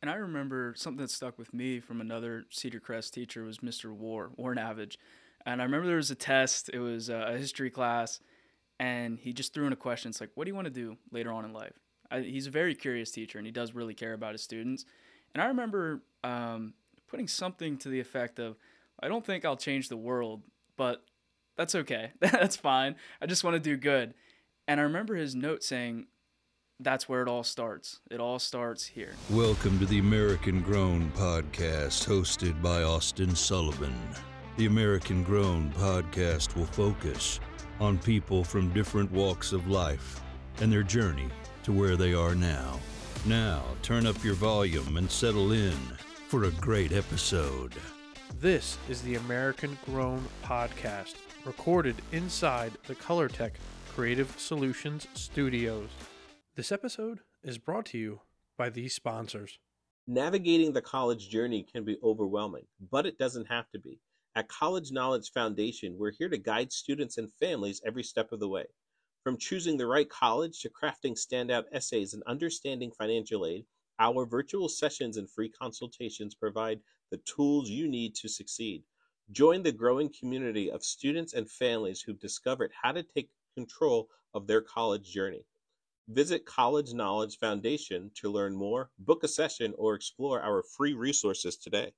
And I remember something that stuck with me from another Cedar Crest teacher was Mr. Warren Avage. And I remember there was a test. It was a history class, and he just threw in a question. It's like, what do you want to do later on in life? He's a very curious teacher, and he does really care about his students. And I remember putting something to the effect of, I don't think I'll change the world, but that's okay. That's fine. I just want to do good. And I remember his note saying, that's where it all starts. It all starts here. Welcome to the American Grown Podcast, hosted by Austin Sullivan. The American Grown Podcast will focus on people from different walks of life and their journey to where they are now. Now, turn up your volume and settle in for a great episode. This is the American Grown Podcast, recorded inside the ColorTech Creative Solutions Studios. This episode is brought to you by these sponsors. Navigating the college journey can be overwhelming, but it doesn't have to be. At College Knowledge Foundation, we're here to guide students and families every step of the way. From choosing the right college to crafting standout essays and understanding financial aid, our virtual sessions and free consultations provide the tools you need to succeed. Join the growing community of students and families who've discovered how to take control of their college journey. Visit College Knowledge Foundation to learn more, book a session, or explore our free resources today.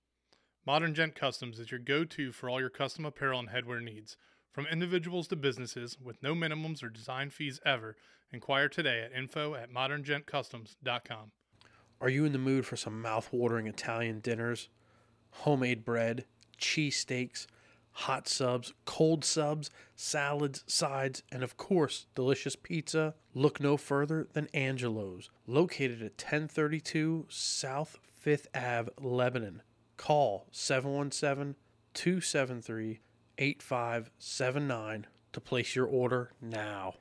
Modern Gent Customs is your go-to for all your custom apparel and headwear needs. From individuals to businesses, with no minimums or design fees ever, inquire today at info@moderngentcustoms.com. Are you in the mood for some mouth-watering Italian dinners, homemade bread, cheesesteaks, hot subs, cold subs, salads, sides, and of course, delicious pizza? Look no further than Angelo's, located at 1032 South 5th Ave, Lebanon. Call 717-273-8579 to place your order now.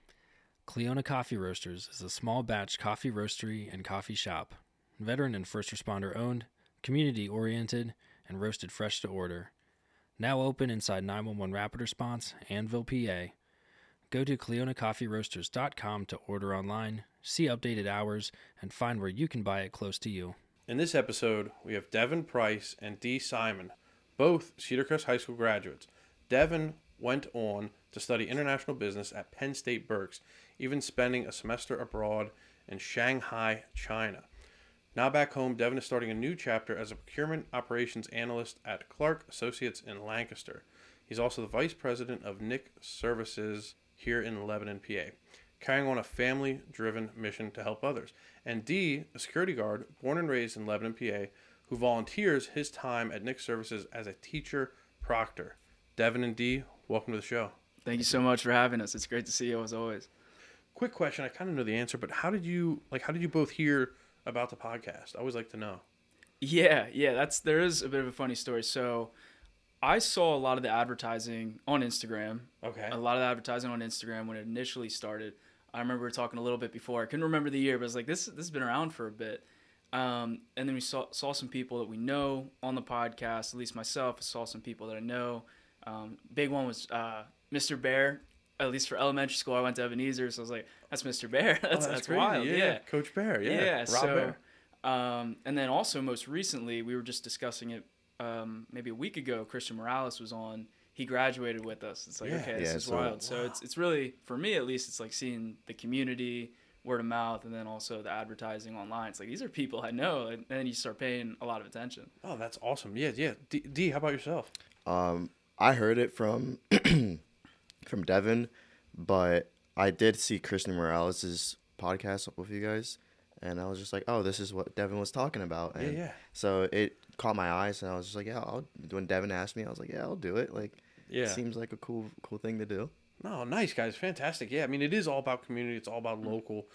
Cleona Coffee Roasters is a small batch coffee roastery and coffee shop. Veteran and first responder owned, community oriented, and roasted fresh to order. Now open inside 911 Rapid Response, Annville, PA. Go to CleonaCoffeeRoasters.com to order online, see updated hours, and find where you can buy it close to you. In this episode, we have Devin Price and Dee Simon, both Cedar Crest High School graduates. Devin went on to study international business at Penn State Berks, even spending a semester abroad in Shanghai, China. Now back home, Devin is starting a new chapter as a procurement operations analyst at Clark Associates in Lancaster. He's also the vice president of NIC Services here in Lebanon, PA, carrying on a family-driven mission to help others. And Dee, a security guard born and raised in Lebanon, PA, who volunteers his time at NIC Services as a teacher proctor. Devin and Dee, welcome to the show. Thank you so much for having us. It's great to see you as always. Quick question, I kind of know the answer, but how did you both hear about the podcast? I always like to know. Yeah, there is a bit of a funny story. So I saw a lot of the advertising on Instagram. Okay. A lot of the advertising on Instagram when it initially started. I remember we were talking a little bit before. I couldn't remember the year, but I was like, this has been around for a bit. And then we saw some people that we know on the podcast, at least myself. I saw some people that I know. Big one was Mr. Bear. At least for elementary school, I went to Ebenezer, so I was like, that's Mr. Bear. That's crazy. wild. Yeah, Coach Bear. Yeah, Rob Bear. And then also most recently, we were just discussing it maybe a week ago. Christian Morales was on. He graduated with us. It's like, this is wild. Wow. So it's really, for me at least, it's like seeing the community, word of mouth, and then also the advertising online. It's like, these are people I know, and then you start paying a lot of attention. Oh, that's awesome. Yeah. Dee, how about yourself? I heard it from from Devin, but I did see Christian Morales' podcast with you guys, and I was just like, oh, this is what Devin was talking about. And yeah. So it caught my eyes, and I was just like, when Devin asked me, I was like, yeah, I'll do it. Like, it seems like a cool thing to do. No, nice, guys. Fantastic. Yeah, I mean, it is all about community. It's all about local.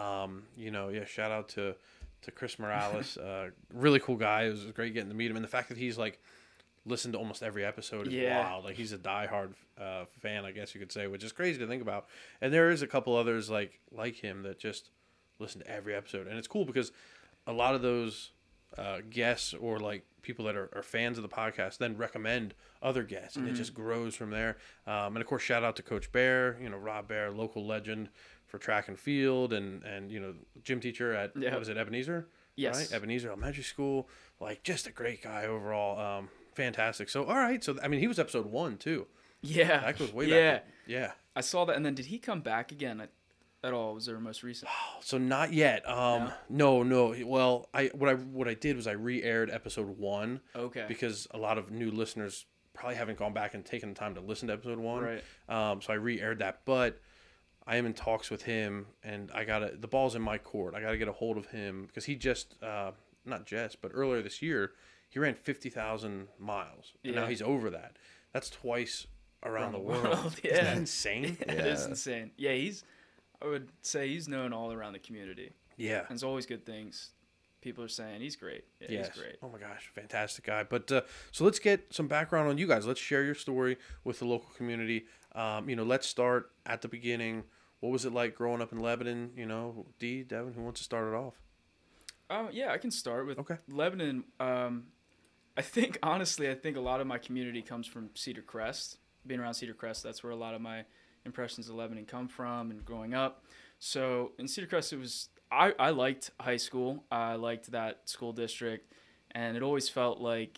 Shout out to Chris Morales. Really cool guy. It was great getting to meet him. And the fact that he's, like, listened to almost every episode is wild. Like, he's a diehard fan, I guess you could say, which is crazy to think about. And there is a couple others like him that just listen to every episode. And it's cool because a lot of those guests or, like, people that are fans of the podcast then recommend other guests, and it just grows from there. And of course, shout out to Coach Bear, Rob Bear, local legend for track and field, and gym teacher at what is it, Ebenezer? Yes. Right? Ebenezer Elementary School. Like, just a great guy overall. Fantastic. So, all right. So, I mean, he was episode 1, too. Yeah. That goes way yeah. back. Yeah. I saw that. And then did he come back again at all? Was there most recent? So not yet. No. Well, what I did was I re-aired episode 1. Okay. Because a lot of new listeners probably haven't gone back and taken the time to listen to episode 1. Right. So I re-aired that, but I am in talks with him, and the ball's in my court. I gotta get a hold of him because he just but earlier this year he ran 50,000 miles, and now he's over that. That's twice around the world. Yeah. Isn't that insane? It is insane. Yeah, I would say he's known all around the community. Yeah. And it's always good things. People are saying he's great. Yeah, Yes. he's great. Oh my gosh, fantastic guy. But so let's get some background on you guys. Let's share your story with the local community. Let's start at the beginning. What was it like growing up in Lebanon? Devin, who wants to start it off? Yeah, I can start with Okay. Lebanon. I think a lot of my community comes from Cedar Crest. Being around Cedar Crest, that's where a lot of my impressions of Lebanon come from and growing up. So in Cedar Crest, I liked high school. I liked that school district, and it almost felt like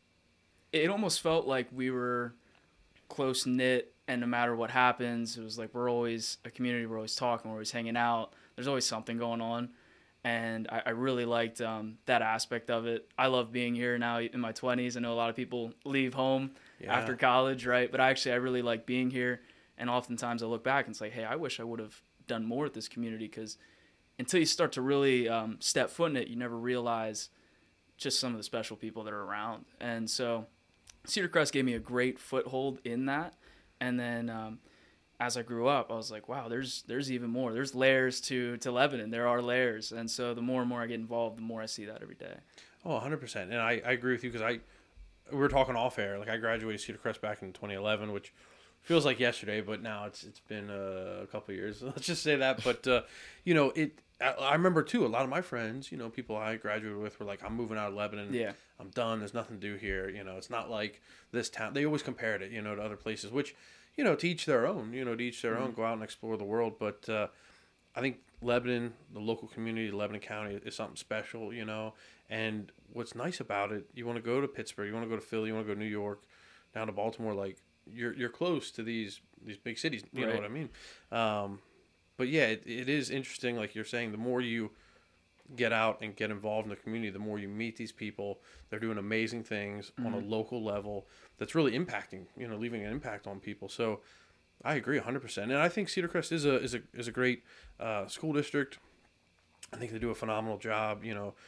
we were close knit, and no matter what happens, it was like we're always a community. We're always talking. We're always hanging out. There's always something going on, and I really liked that aspect of it. I love being here now in my 20s. I know a lot of people leave home after college, right? But I really like being here, and oftentimes I look back and say, hey, I wish I would have done more with this community, because until you start to really step foot in it, you never realize just some of the special people that are around. And so Cedar Crest gave me a great foothold in that. And then as I grew up, I was like, wow, there's even more. There's layers to Lebanon. There are layers. And so the more and more I get involved, the more I see that every day. Oh, 100%. And I agree with you, because we were talking off air. Like, I graduated Cedar Crest back in 2011, which feels like yesterday, but now it's been a couple of years. Let's just say that. But, I remember, too, a lot of my friends, people I graduated with were like, I'm moving out of Lebanon. Yeah. I'm done. There's nothing to do here. It's not like this town. They always compared it, to other places, which, to each their own, go out and explore the world. But I think Lebanon, the local community, Lebanon County is something special, and what's nice about it, you want to go to Pittsburgh, you want to go to Philly, you want to go to New York, down to Baltimore, like you're close to these big cities, you know what I mean? But yeah, it is interesting, like you're saying, the more you get out and get involved in the community, the more you meet these people. They're doing amazing things on a local level that's really impacting, leaving an impact on people. So I agree 100%. And I think Cedar Crest is a great school district. I think they do a phenomenal job.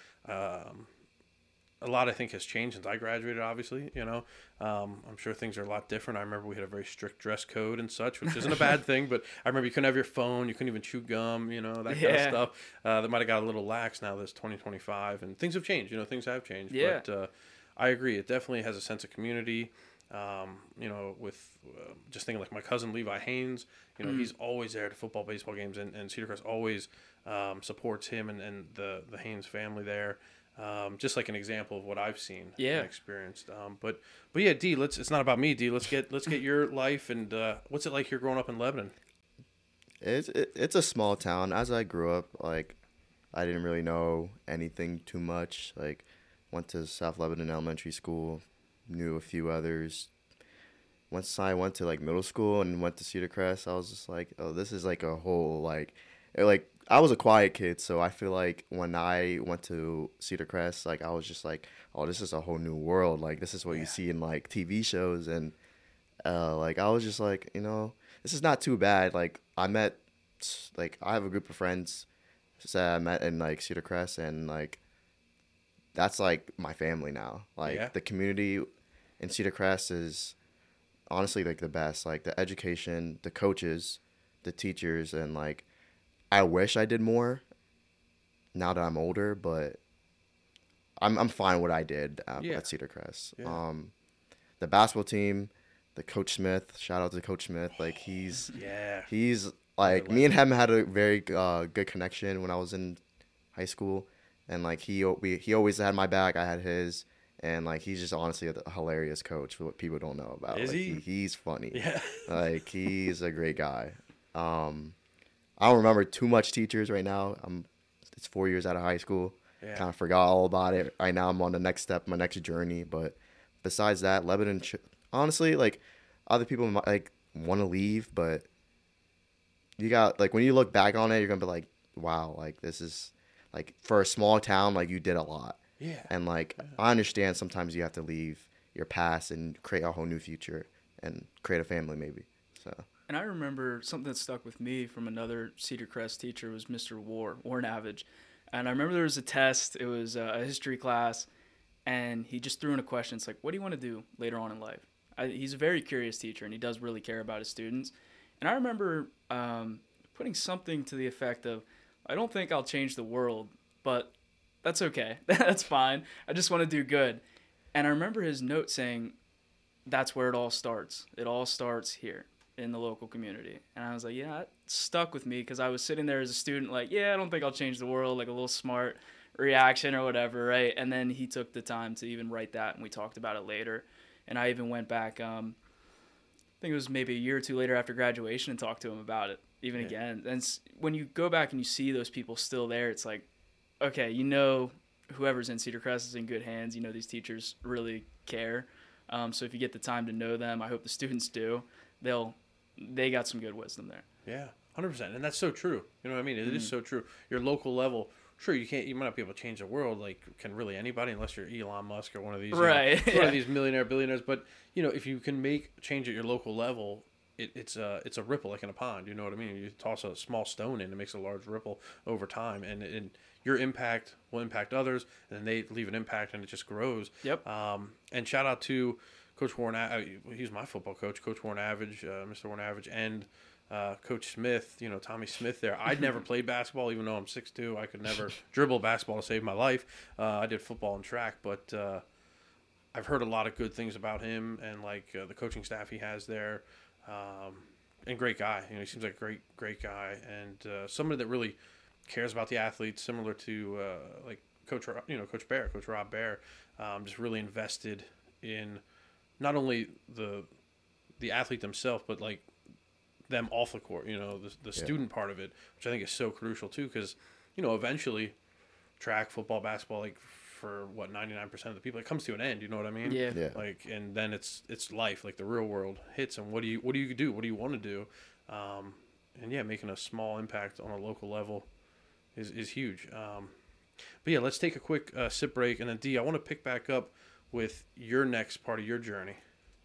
A lot, I think, has changed since I graduated, obviously, I'm sure things are a lot different. I remember we had a very strict dress code and such, which isn't a bad thing, but I remember you couldn't have your phone, you couldn't even chew gum, that kind of stuff. That might have got a little lax now that it's 2025, and things have changed, things have changed. Yeah. But I agree, it definitely has a sense of community, with just thinking like my cousin Levi Haynes, he's always there at football, baseball games, and Cedar Crest always supports him and the Haynes family there. Just like an example of what I've seen and experienced. But yeah, D, it's not about me, D. Let's get your life, and what's it like here growing up in Lebanon? It's a small town. As I grew up, like, I didn't really know anything too much. Like, went to South Lebanon Elementary School, knew a few others. Once I went to like middle school and went to Cedar Crest, I was just like, oh, this is like a whole like I was a quiet kid, so I feel like when I went to Cedar Crest, like I was just like, oh, this is a whole new world. Like, this is what you see in like TV shows, and like I was just like, this is not too bad. Like, I have a group of friends that I met in like Cedar Crest, and like that's like my family now. Like, the community in Cedar Crest is honestly like the best. Like, the education, the coaches, the teachers, and like, I wish I did more now that I'm older, but I'm fine with what I did at Cedar Crest. Yeah. The basketball team, the Coach Smith, shout out to Coach Smith. Like, he's like, me and him had a very good connection when I was in high school, and like he always had my back, I had his, and like he's just honestly a hilarious coach for what people don't know about. Is like, he? He's funny. Yeah. Like, he's a great guy. I don't remember too much teachers right now. It's 4 years out of high school, Yeah. kind of forgot all about it. Right now, I'm on the next step, my next journey. But besides that, Lebanon, honestly, like other people might, like want to leave, but you got like when you look back on it, you're gonna be like, wow, like this is like for a small town, like you did a lot. Yeah. And like I understand sometimes you have to leave your past and create a whole new future and create a family maybe. So. And I remember something that stuck with me from another Cedar Crest teacher was Mr. Warnavage. And I remember there was a test. It was a history class, and he just threw in a question. It's like, what do you want to do later on in life? He's a very curious teacher, and he does really care about his students. And I remember putting something to the effect of, I don't think I'll change the world, but that's okay. That's fine. I just want to do good. And I remember his note saying, that's where it all starts. It all starts here in the local community. And I was like, yeah, it stuck with me because I was sitting there as a student like, yeah, I don't think I'll change the world, like a little smart reaction or whatever, right? And then he took the time to even write that, and we talked about it later. And I even went back, I think it was maybe a year or two later after graduation, and talked to him about it even again. And when you go back and you see those people still there, it's like, okay, you know whoever's in Cedar Crest is in good hands. You know these teachers really care. So if you get the time to know them, I hope the students do, they got some good wisdom there. Yeah, 100%. And that's so true. You know what I mean? It is so true. Your local level, sure, you might not be able to change the world, like, can really anybody, unless you're Elon Musk or one of these, right? One of these billionaires. But, you know, if you can make change at your local level, it's a ripple, like in a pond. You know what I mean? You toss a small stone in, it makes a large ripple over time, and your impact will impact others, and then they leave an impact, and it just grows. Yep. And shout out to Coach Warren. He's my football coach, Coach Warnavage, Mr. Warnavage, and Coach Smith. You know, Tommy Smith. There, I'd never played basketball, even though I'm 6'2". I could never dribble basketball to save my life. I did football and track, but I've heard a lot of good things about him and like the coaching staff he has there. And great guy. You know, he seems like a great guy, and somebody that really cares about the athletes, similar to like Coach Rob Bear, just really invested in not only the athlete themselves, but like them off the court. You know, the student part of it, which I think is so crucial too, because you know eventually track, football, basketball, like for 99% of the people, it comes to an end. You know what I mean? Yeah. Like, and then it's life, like the real world hits, and what do you do? What do you want to do? And yeah, making a small impact on a local level is huge. But yeah, let's take a quick sip break, and then D, I want to pick back up with your next part of your journey.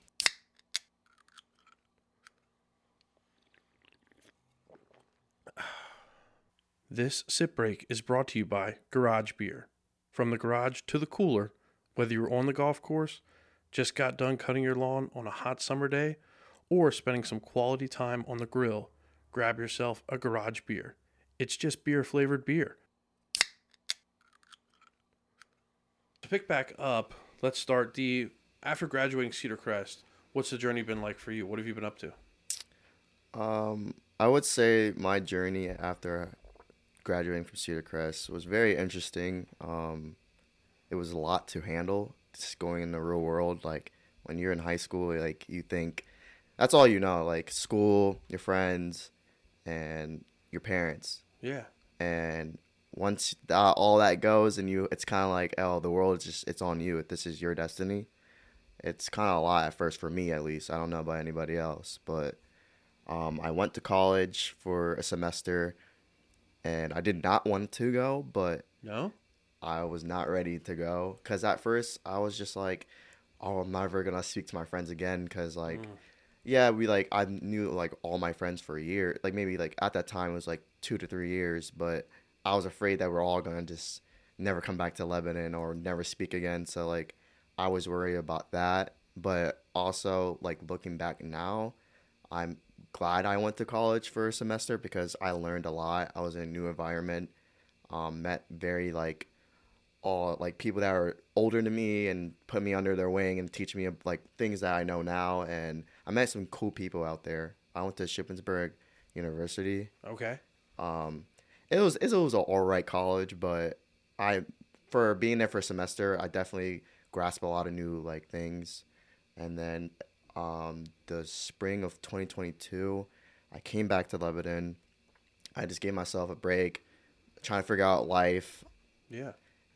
This sip break is brought to you by Garage Beer. From the garage to the cooler, whether you're on the golf course, just got done cutting your lawn on a hot summer day, or spending some quality time on the grill, grab yourself a Garage Beer. It's just beer-flavored beer. To pick back up, let's start. D, after graduating Cedar Crest, what's the journey been like for you? What have you been up to? I would say my journey after graduating from Cedar Crest was very interesting. It was a lot to handle, just going in the real world. Like when you're in high school, like you think that's all you know, like school, your friends, and your parents. Yeah. And once all that goes, and it's kind of like, oh, the world is it's on you. This is your destiny. It's kind of a lot at first for me, at least. I don't know about anybody else, but I went to college for a semester, and I did not want to go, but No? I was not ready to go. Because at first, I was just like, oh, I'm never going to speak to my friends again. Because, like, yeah, I knew, like, all my friends for a year. Like, maybe, like, at that time, it was, like, 2 to 3 years. But I was afraid that we're all going to just never come back to Lebanon or never speak again. So, like, I was worried about that. But also, like, looking back now, I'm glad I went to college for a semester because I learned a lot. I was in a new environment, met very, like, all, like, people that are older than me and put me under their wing and teach me, like, things that I know now. And I met some cool people out there. I went to Shippensburg University. Okay. It was an all right college, but for being there for a semester, I definitely grasped a lot of new, like, things. And then the spring of 2022, I came back to Lebanon. I just gave myself a break, trying to figure out life. Yeah.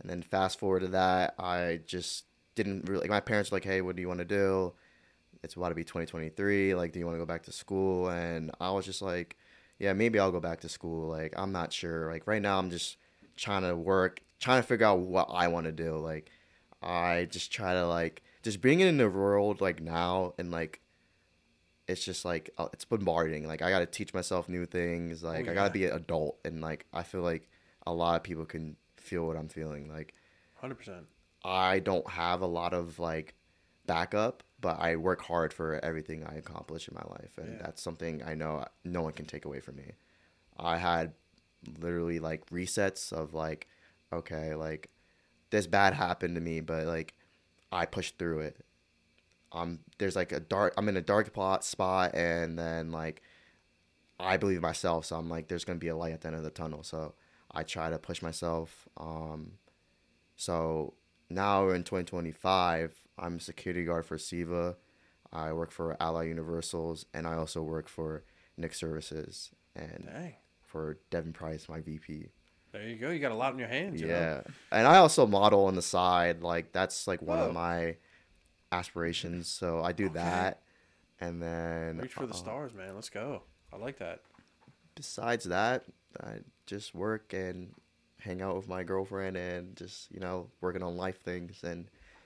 And then fast forward to that, I just didn't really, like, my parents were like, hey, what do you want to do? It's about to be 2023. Like, do you want to go back to school? And I was just like, yeah, maybe I'll go back to school. Like, I'm not sure. Like, right now I'm just trying to figure out what I want to do. Like, I just try to, like, just bring it in the world, like, now, and, like, it's just, like, it's bombarding. Like, I got to teach myself new things. Like, I got to be an adult. And, like, I feel like a lot of people can feel what I'm feeling. Like, 100%. I don't have a lot of, like, backup, but I work hard for everything I accomplish in my life. And that's something I know no one can take away from me. I had literally, like, resets of, like, okay, like, this bad happened to me, but, like, I pushed through it. There's, like, I'm in a dark spot, and then, like, I believe myself, so I'm like, there's going to be a light at the end of the tunnel. So I try to push myself. So now in 2025, I'm a security guard for SIVA. I work for Ally Universals, and I also work for Nick Services and for Devin Price, my VP. There you go. You got a lot in your hands. You Yeah. know? And I also model on the side. Like, that's, like, one of my aspirations. So I do that. And then reach for the stars, man. Let's go. I like that. Besides that, I just work and hang out with my girlfriend and just, you know, working on life things. And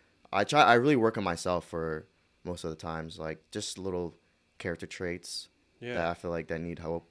I really work on myself for most of the times, like, just little character traits that I feel like that need help.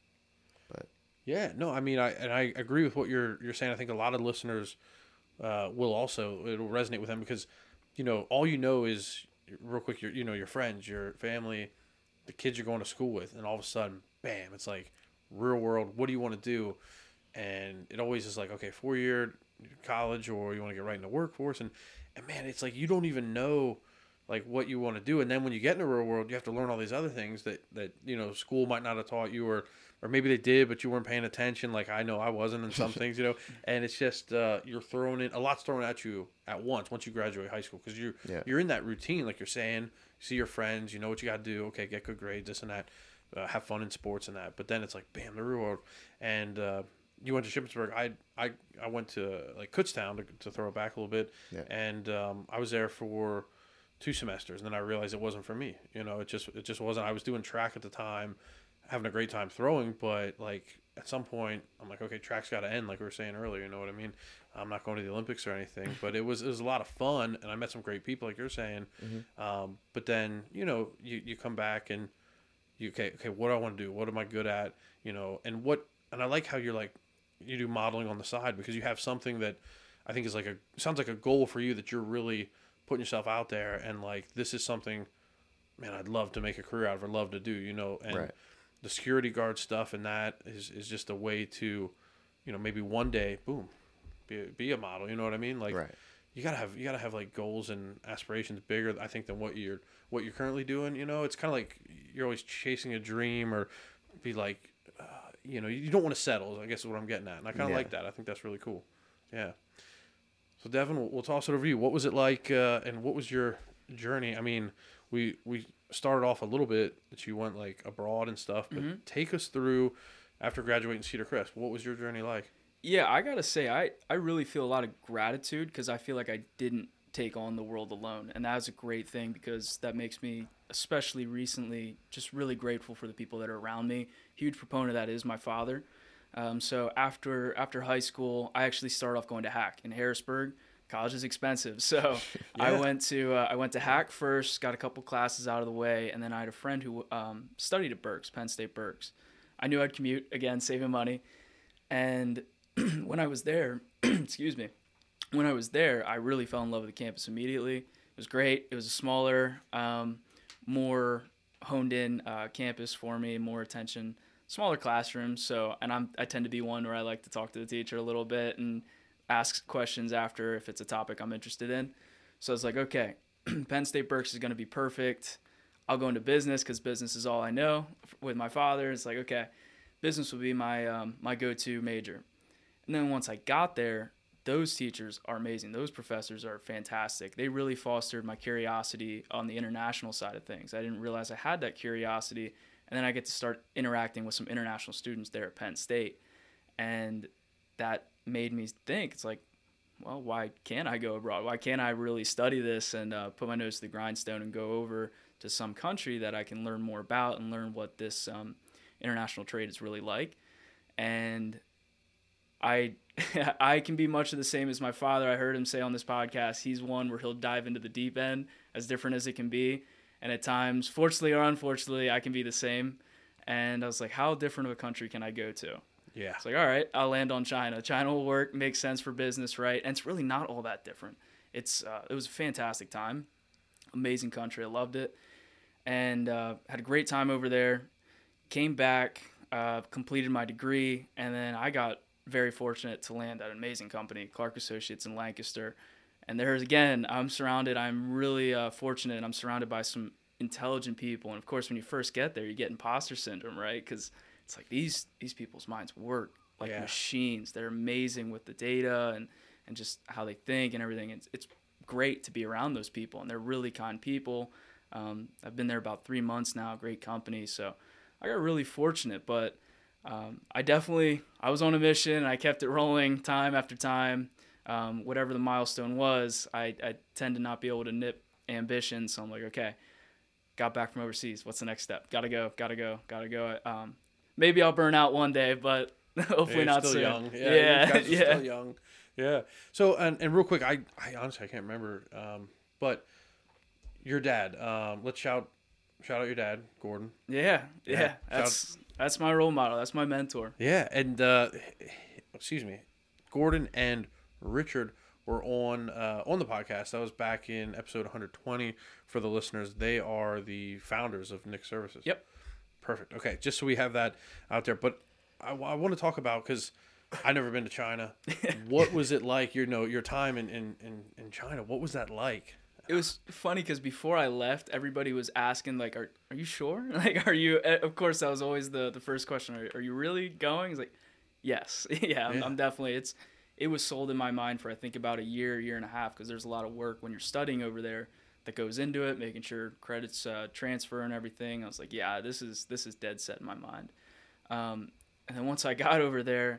But yeah, no, I mean, I agree with what you're saying. I think a lot of listeners will also, it'll resonate with them because, you know, all you know is, real quick, your friends, your family, the kids you're going to school with, and all of a sudden, bam, it's like real world. What do you want to do? And it always is like, okay, 4-year college, or you want to get right in the workforce, and man, it's like you don't even know like what you want to do, and then when you get in the real world, you have to learn all these other things that you know school might not have taught you, or maybe they did, but you weren't paying attention. Like I know I wasn't in some things, you know. And it's just you're thrown in a lot's thrown at you at once you graduate high school, because you're in that routine, like you're saying. You see your friends, you know what you got to do. Okay, get good grades, this and that. Have fun in sports and that. But then it's like, bam, the real world. And you went to Shippensburg. I went to like Kutztown to throw it back a little bit, and I was there for 2 semesters, and then I realized it wasn't for me. You know, it just wasn't. I was doing track at the time, having a great time throwing, but like at some point, I'm like, okay, track's got to end, like we were saying earlier. You know what I mean? I'm not going to the Olympics or anything, but it was a lot of fun, and I met some great people, like you're saying. But then you know, you come back and you okay, what do I want to do? What am I good at? You know, and I like how you're like you do modeling on the side, because you have something that I think is like sounds like a goal for you, that you're really putting yourself out there, and like this is something, man, I'd love to make a career out of, or love to do, you know. And the security guard stuff, and that is just a way to, you know, maybe one day, boom, be a model. You know what I mean? Like you gotta have like goals and aspirations bigger, I think, than what you're currently doing. You know, it's kind of like you're always chasing a dream, or be like, you know, you don't want to settle, I guess is what I'm getting at. And I kind of like that. I think that's really cool. Yeah. So Devin, we'll toss it over to you. What was it like, and what was your journey? I mean, we started off a little bit that you went like abroad and stuff, but take us through after graduating Cedar Crest. What was your journey like? Yeah, I gotta say, I really feel a lot of gratitude, because I feel like I didn't take on the world alone, and that was a great thing, because that makes me, especially recently, just really grateful for the people that are around me. Huge proponent of that is my father. So after high school, I actually started off going to Hack in Harrisburg. College is expensive, so I went to Hack first, got a couple classes out of the way, and then I had a friend who studied at Berks, Penn State Berks. I knew I'd commute, again, saving money, and when I was there, when I was there, I really fell in love with the campus immediately. It was great. It was a smaller, more honed in campus for me, more attention, smaller classrooms. So, and I tend to be one where I like to talk to the teacher a little bit and ask questions after if it's a topic I'm interested in. So I was like, okay, Penn State Berks is going to be perfect. I'll go into business, because business is all I know. With my father, it's like, okay, business will be my my go-to major. And then once I got there, those teachers are amazing. Those professors are fantastic. They really fostered my curiosity on the international side of things. I didn't realize I had that curiosity. And then I get to start interacting with some international students there at Penn State. And that made me think, it's like, well, why can't I go abroad? Why can't I really study this and put my nose to the grindstone and go over to some country that I can learn more about and learn what this international trade is really like? And I I can be much of the same as my father. I heard him say on this podcast, he's one where he'll dive into the deep end, as different as it can be. And at times, fortunately or unfortunately, I can be the same. And I was like, how different of a country can I go to? Yeah. It's like, all right, I'll land on China. China will work, makes sense for business, right? And it's really not all that different. It was a fantastic time. Amazing country. I loved it. And had a great time over there. Came back, completed my degree, and then I got very fortunate to land at an amazing company, Clark Associates in Lancaster. And there's, again, I'm really fortunate. I'm surrounded by some intelligent people. And of course, when you first get there, you get imposter syndrome, right? Because it's like these people's minds work like machines. They're amazing with the data and just how they think and everything. It's great to be around those people, and they're really kind people. I've been there about 3 months now, great company. So I got really fortunate, but I was on a mission and I kept it rolling time after time. Whatever the milestone was, I tend to not be able to nip ambition. So I'm like, okay, got back from overseas. What's the next step? Gotta go. Maybe I'll burn out one day, but hopefully not still soon. Young. Yeah. You guys are still young. Yeah. So, and real quick, I honestly, I can't remember, but your dad, let's shout out your dad, Gordon. Yeah. That's my role model. That's my mentor. Yeah. And, excuse me, Gordon and Richard were on the podcast. That was back in episode 120 for the listeners. They are the founders of Nick Services. Yep. Perfect. Okay, just so we have that out there. But I want to talk about, because I've never been to China. What was it like? Your time in China. What was that like? It was funny because before I left, everybody was asking, like, are you sure? Like, are you? Of course, that was always the first question. Are you really going? It's like, yes, yeah, I'm definitely. It was sold in my mind for I think about a year and a half, because there's a lot of work when you're studying over there that goes into it, making sure credits transfer and everything. I was like, yeah, this is dead set in my mind. And then once I got over there,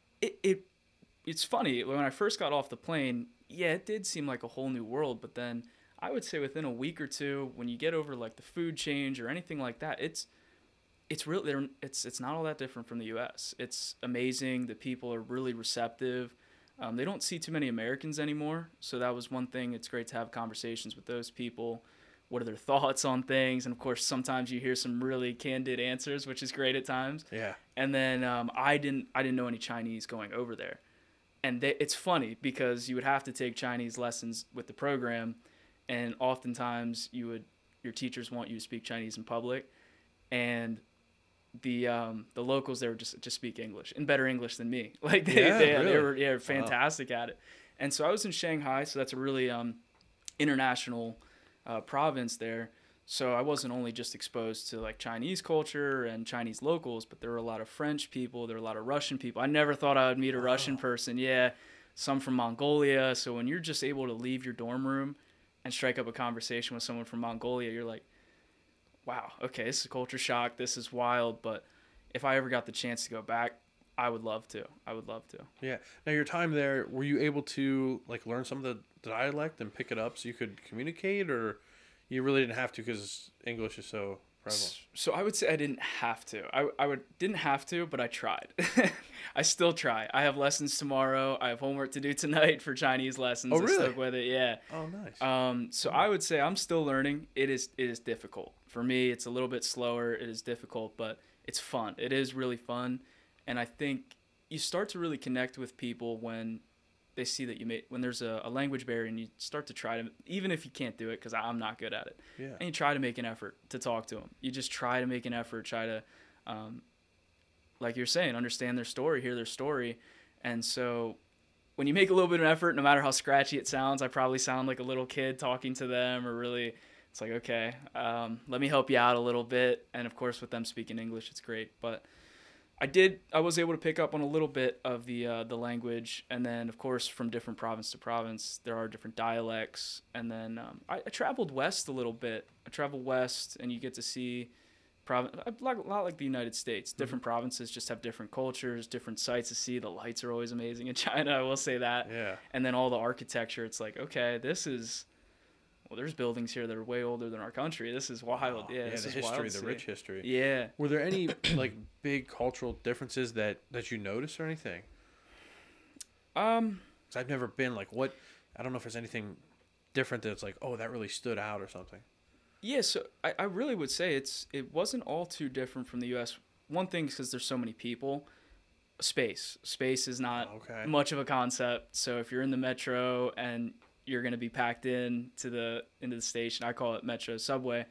it's funny. When I first got off the plane, yeah, it did seem like a whole new world. But then I would say within a week or two, when you get over like the food change or anything like that, it's really, it's not all that different from the U.S. It's amazing. The people are really receptive. They don't see too many Americans anymore, so that was one thing. It's great to have conversations with those people. What are their thoughts on things? And of course, sometimes you hear some really candid answers, which is great at times. Yeah. And then I didn't know any Chinese going over there, and it's funny because you would have to take Chinese lessons with the program, and oftentimes your teachers want you to speak Chinese in public, and the locals there just speak English, and better English than me. Like they were fantastic at it. And so I was in Shanghai, so that's a really international province there. So I wasn't only just exposed to like Chinese culture and Chinese locals, but there were a lot of French people, there were a lot of Russian people. I never thought I would meet a Russian person. Yeah, some from Mongolia. So when you're just able to leave your dorm room and strike up a conversation with someone from Mongolia, you're like, wow, okay, this is a culture shock. This is wild. But if I ever got the chance to go back, I would love to. Yeah. Now, your time there, were you able to like learn some of the dialect and pick it up so you could communicate, or you really didn't have to because English is so prevalent? So I would say I didn't have to. Didn't have to, but I tried. I still try. I have lessons tomorrow. I have homework to do tonight for Chinese lessons. Oh, really? I stuck with it. Yeah. Oh, nice. So I would say I'm still learning. It is difficult. For me, it's a little bit slower. It is difficult, but it's fun. It is really fun. And I think you start to really connect with people when they see that when there's a language barrier, and you start to try to, even if you can't do it, because I'm not good at it. Yeah. And you try to make an effort to talk to them. You just try to make an effort, try to, like you're saying, understand their story, hear their story. And so when you make a little bit of an effort, no matter how scratchy it sounds, I probably sound like a little kid talking to them, or really, it's like, okay, let me help you out a little bit. And of course, with them speaking English, it's great. But I was able to pick up on a little bit of the language, and then of course from different province to province there are different dialects. And then I traveled west a little bit. I traveled west, and you get to see a lot like the United States. Different provinces just have different cultures, different sights to see. The lights are always amazing in China, I will say that. Yeah. And then all the architecture, it's like, okay, there's buildings here that are way older than our country. This is wild. Yeah, this the is history, wild to the see. rich history. Yeah. Were there any like big cultural differences that you noticed or anything? 'Cause I've never been like, what? I don't know if there's anything different that's like, oh, that really stood out or something. Yeah, so I really would say it wasn't all too different from the U.S. One thing is because there's so many people. Space is not much of a concept. So if you're in the metro and you're going to be packed into the station, I call it metro subway.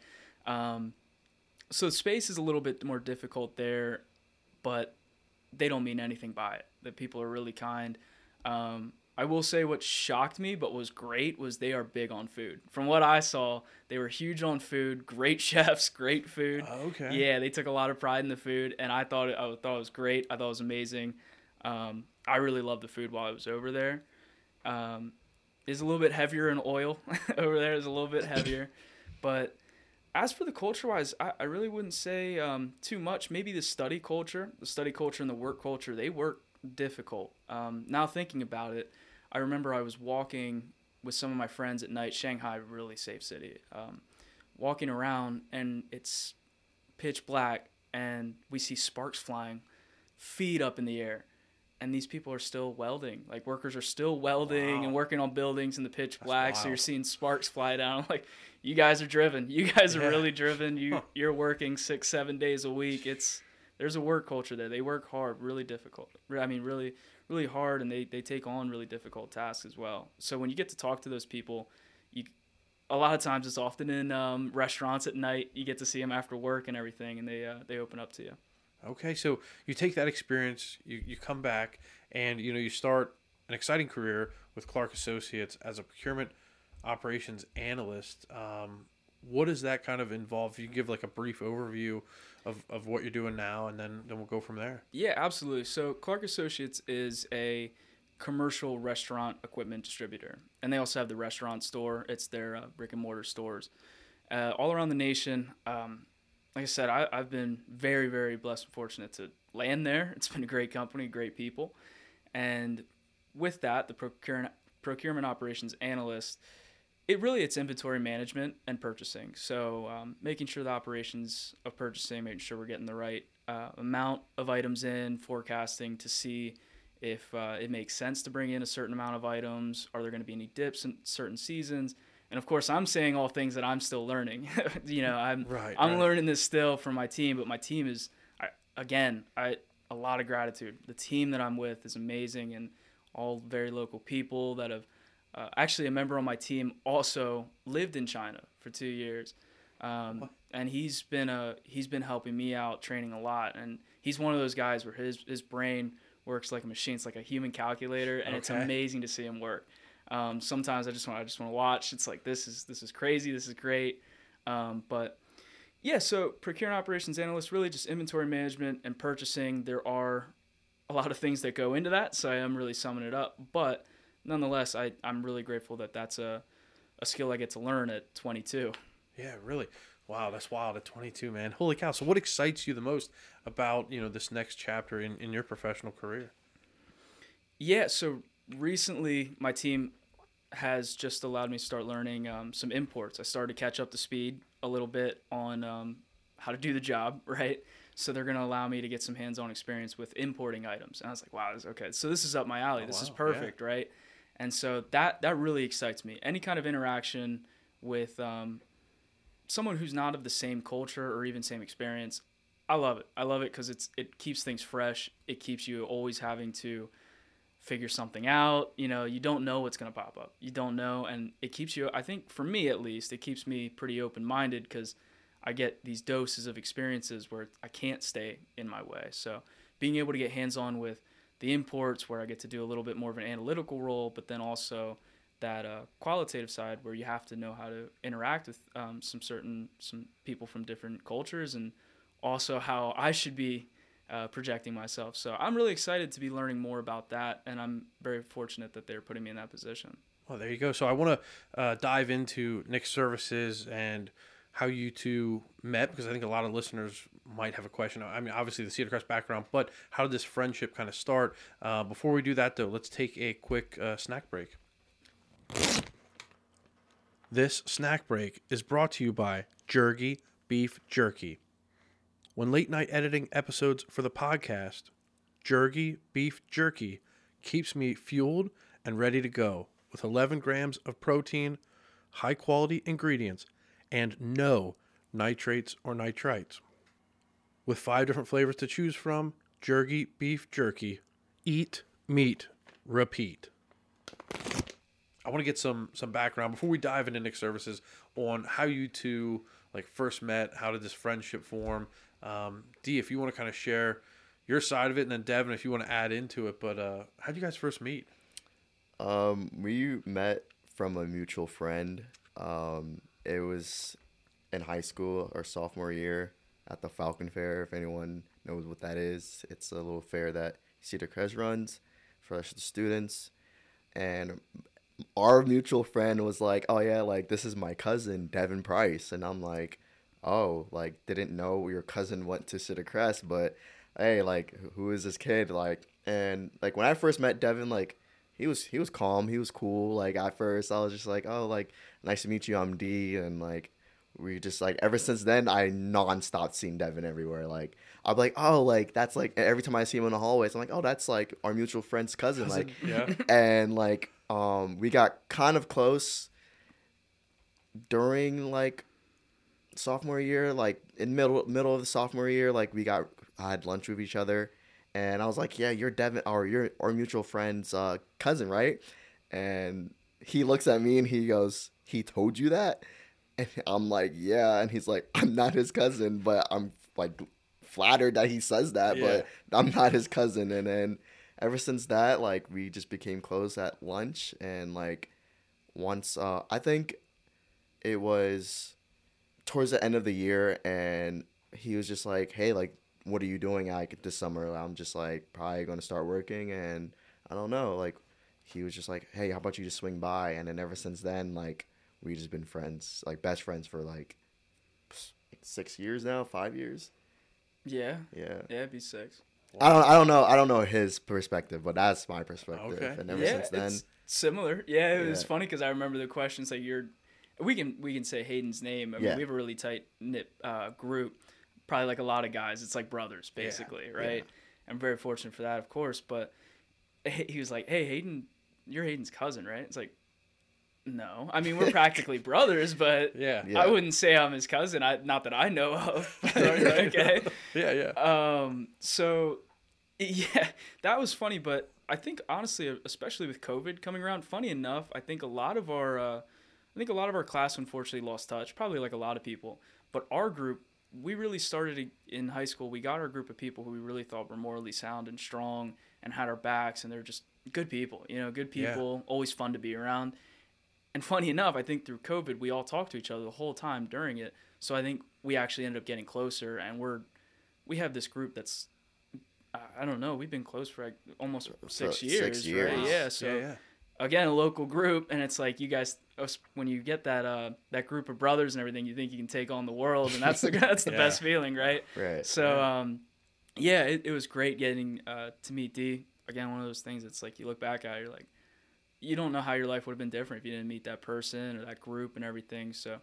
So space is a little bit more difficult there, but they don't mean anything by it. The people are really kind. I will say what shocked me but was great was they are big on food. From what I saw, they were huge on food, great chefs, great food. Okay. Yeah, they took a lot of pride in the food, and I thought it was great. I thought it was amazing. I really loved the food while I was over there. It's a little bit heavier in oil over there. It's a little bit heavier. But as for the culture-wise, I really wouldn't say too much. Maybe the study culture and the work culture, they work difficult. Now thinking about it, I remember I was walking with some of my friends at night. Shanghai, really safe city. Walking around, and it's pitch black, and we see sparks flying, feet up in the air. And these people are still welding. Like, workers are still welding and working on buildings in the pitch black. So you're seeing sparks fly down. I'm like, you guys are driven. You guys are really driven. You're working 6-7 days a week. There's a work culture there. They work hard, really difficult. I mean, really, really hard, and they take on really difficult tasks as well. So when you get to talk to those people, a lot of times it's often in restaurants at night. You get to see them after work and everything, and they open up to you. Okay, so you take that experience, you come back, and you start an exciting career with Clark Associates as a procurement operations analyst. What does that kind of involve? If you give like a brief overview of what you're doing now, and then we'll go from there. Yeah, absolutely. So Clark Associates is a commercial restaurant equipment distributor, and they also have the restaurant store. It's their brick and mortar stores all around the nation. Like I said, I've been very, very blessed and fortunate to land there. It's been a great company, great people. And with that, the procurement operations analyst, it's inventory management and purchasing. So making sure the operations of purchasing, making sure we're getting the right amount of items in, forecasting to see if it makes sense to bring in a certain amount of items. Are there going to be any dips in certain seasons? And of course, I'm saying all things that I'm still learning. I'm learning this still from my team, but my team is, a lot of gratitude. The team that I'm with is amazing, and all very local people that have. Actually, a member on my team also lived in China for 2 years, and he's been helping me out, training a lot. And he's one of those guys where his brain works like a machine. It's like a human calculator, and it's amazing to see him work. Sometimes I just want to watch. It's like, this is crazy. This is great. But yeah, so procurement operations analyst, really just inventory management and purchasing. There are a lot of things that go into that, so I am really summing it up. But nonetheless, I'm really grateful that that's a skill I get to learn at 22. Yeah, really. Wow, that's wild at 22, man. Holy cow. So what excites you the most about, this next chapter in your professional career? Yeah, so recently my team has just allowed me to start learning some imports. I started to catch up to speed a little bit on how to do the job, right? So they're going to allow me to get some hands-on experience with importing items. And I was like, wow, okay, so this is up my alley. This is perfect, right? And so that really excites me. Any kind of interaction with someone who's not of the same culture or even same experience, I love it. I love it because it keeps things fresh. It keeps you always having to figure something out. You don't know what's going to pop up. You don't know, and it keeps you, I think for me at least, it keeps me pretty open-minded because I get these doses of experiences where I can't stay in my way. So being able to get hands-on with the imports where I get to do a little bit more of an analytical role, but then also that qualitative side where you have to know how to interact with some people from different cultures, and also how I should be projecting myself. So I'm really excited to be learning more about that, and I'm very fortunate that they're putting me in that position. Well, there you go. So I want to dive into Nick's services and how you two met, because I think a lot of listeners might have a question. I mean, obviously the Cedar Crest background, but how did this friendship kind of start? Before we do that, though, let's take a quick snack break. This snack break is brought to you by Jergy Beef Jerky. When late night editing episodes for the podcast, Jergy Beef Jerky keeps me fueled and ready to go with 11 grams of protein, high quality ingredients, and no nitrates or nitrites. With 5 different flavors to choose from, Jergy Beef Jerky. Eat, meat, repeat. I want to get some background before we dive into Nick Services on how you two first met. How did this friendship form? D, if you want to kind of share your side of it, and then Devin, if you want to add into it. But how did you guys first meet? We met from a mutual friend. It was in high school, our sophomore year, at the Falcon Fair. If anyone knows what that is, it's a little fair that Cedar Crest runs for the students. And our mutual friend was like, "Oh yeah, this is my cousin, Devin Price." And I'm like, "Oh, didn't know your cousin went to Cedar Crest, but hey, who is this kid?" And when I first met Devin, he was calm, he was cool. At first I was just like, "Oh, nice to meet you, I'm D." And we just ever since then, I nonstop seen Devin everywhere. I'm like, "Oh, that's every time I see him in the hallways, I'm like, oh, that's our mutual friend's cousin." Yeah. And we got kind of close during sophomore year, in middle of the sophomore year. I had lunch with each other, and I was like, "Yeah, you're Devin, or you're our mutual friend's cousin, right?" And he looks at me and he goes, "He told you that?" And I'm like, "Yeah." And he's like, "I'm not his cousin, but I'm flattered that he says that, but I'm not his cousin." And then ever since that, we just became close at lunch. And once, I think it was towards the end of the year, and he was just like, "Hey, what are you doing this summer?" I'm just probably going to start working. And I don't know, he was just like, "Hey, how about you just swing by?" And then ever since then, we just been friends, best friends for 6 years now, 5 years. Yeah. Yeah. Yeah, it'd be 6. I don't know his perspective, but that's my perspective. Okay. And ever since then, it's similar. Yeah, it was Yeah. funny because I remember the questions we can say Hayden's name. I mean, Yeah. we have a really tight knit group, probably a lot of guys. It's like brothers basically, right? Yeah. I'm very fortunate for that, of course. But he was like, "Hey, Hayden, you're Hayden's cousin, right?" It's like, no, I mean we're practically brothers, but Yeah. I wouldn't say I'm his cousin. Not that I know of. Okay. Yeah. So, yeah, that was funny. But I think honestly, especially with COVID coming around, funny enough, I think a lot of our class unfortunately lost touch. Probably like a lot of people. But our group, we really started in high school. We got our group of people who we really thought were morally sound and strong and had our backs, and they're just good people. Good people, always fun to be around. And funny enough, I think through COVID, we all talked to each other the whole time during it. So I think we actually ended up getting closer, and we have this group that's, I don't know, we've been close for almost 6 years, 6 years. right? Yeah. So again, a local group, and it's you guys, when you get that group of brothers and everything, you think you can take on the world, and that's the best feeling, right? Right. So it was great getting to meet D. Again, one of those things. It's you look back at it, you're like, you don't know how your life would have been different if you didn't meet that person or that group and everything. So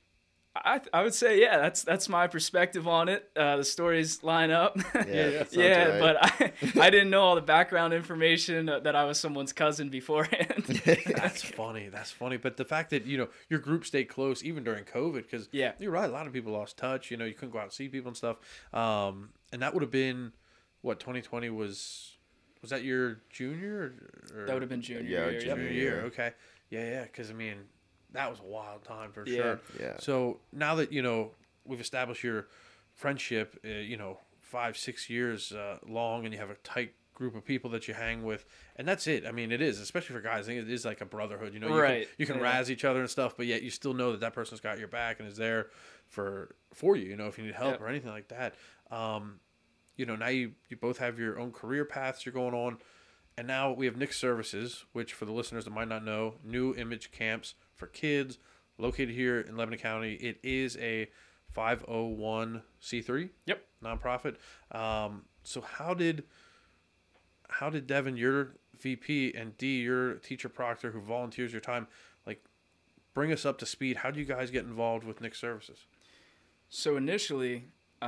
I would say, yeah, that's my perspective on it. The stories line up. Right. But I didn't know all the background information that I was someone's cousin beforehand. That's funny. But the fact that, your group stayed close even during COVID, because you're right, a lot of people lost touch. You couldn't go out and see people and stuff. And that would have been, what, 2020 was that your junior? Or That would have been junior year. Junior year. Okay. Yeah. Because, that was a wild time for sure. Yeah. So now that, we've established your friendship, 5-6 years long, and you have a tight group of people that you hang with, and that's it. It is, especially for guys. I think it is like a brotherhood. You can razz each other and stuff, but yet you still know that person's got your back and is there for you. If you need help or anything like that. Now you both have your own career paths you're going on, and now we have Nick Services, which for the listeners that might not know, new image camps for kids, located here in Lebanon County. It is a 501c3 nonprofit. So how did Devin, your VP, and D, your teacher proctor who volunteers your time, like, bring us up to speed? How do you guys get involved with Nick's services? So initially,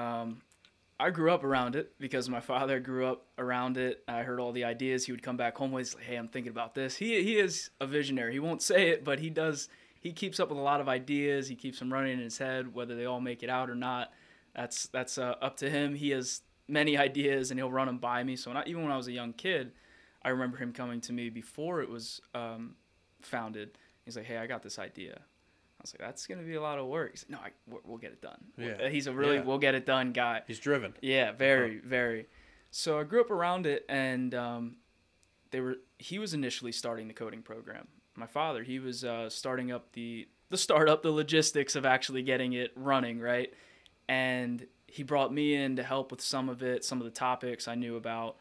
I grew up around it because my father grew up around it. I heard all the ideas. He would come back home with, hey, I'm thinking about this. He is a visionary. He won't say it, but he does. He keeps up with a lot of ideas. He keeps them running in his head, whether they all make it out or not. That's up to him. He has many ideas, and he'll run them by me. So even when I was a young kid, I remember him coming to me before it was founded. He's like, hey, I got this idea. I was like, that's going to be a lot of work. He's like, no, we'll get it done. Yeah. He's a really we'll get it done guy. He's driven. Yeah, very, very. So I grew up around it, and he was initially starting the coding program. My father, he was starting up the logistics of actually getting it running, right? And he brought me in to help with some of the topics I knew about,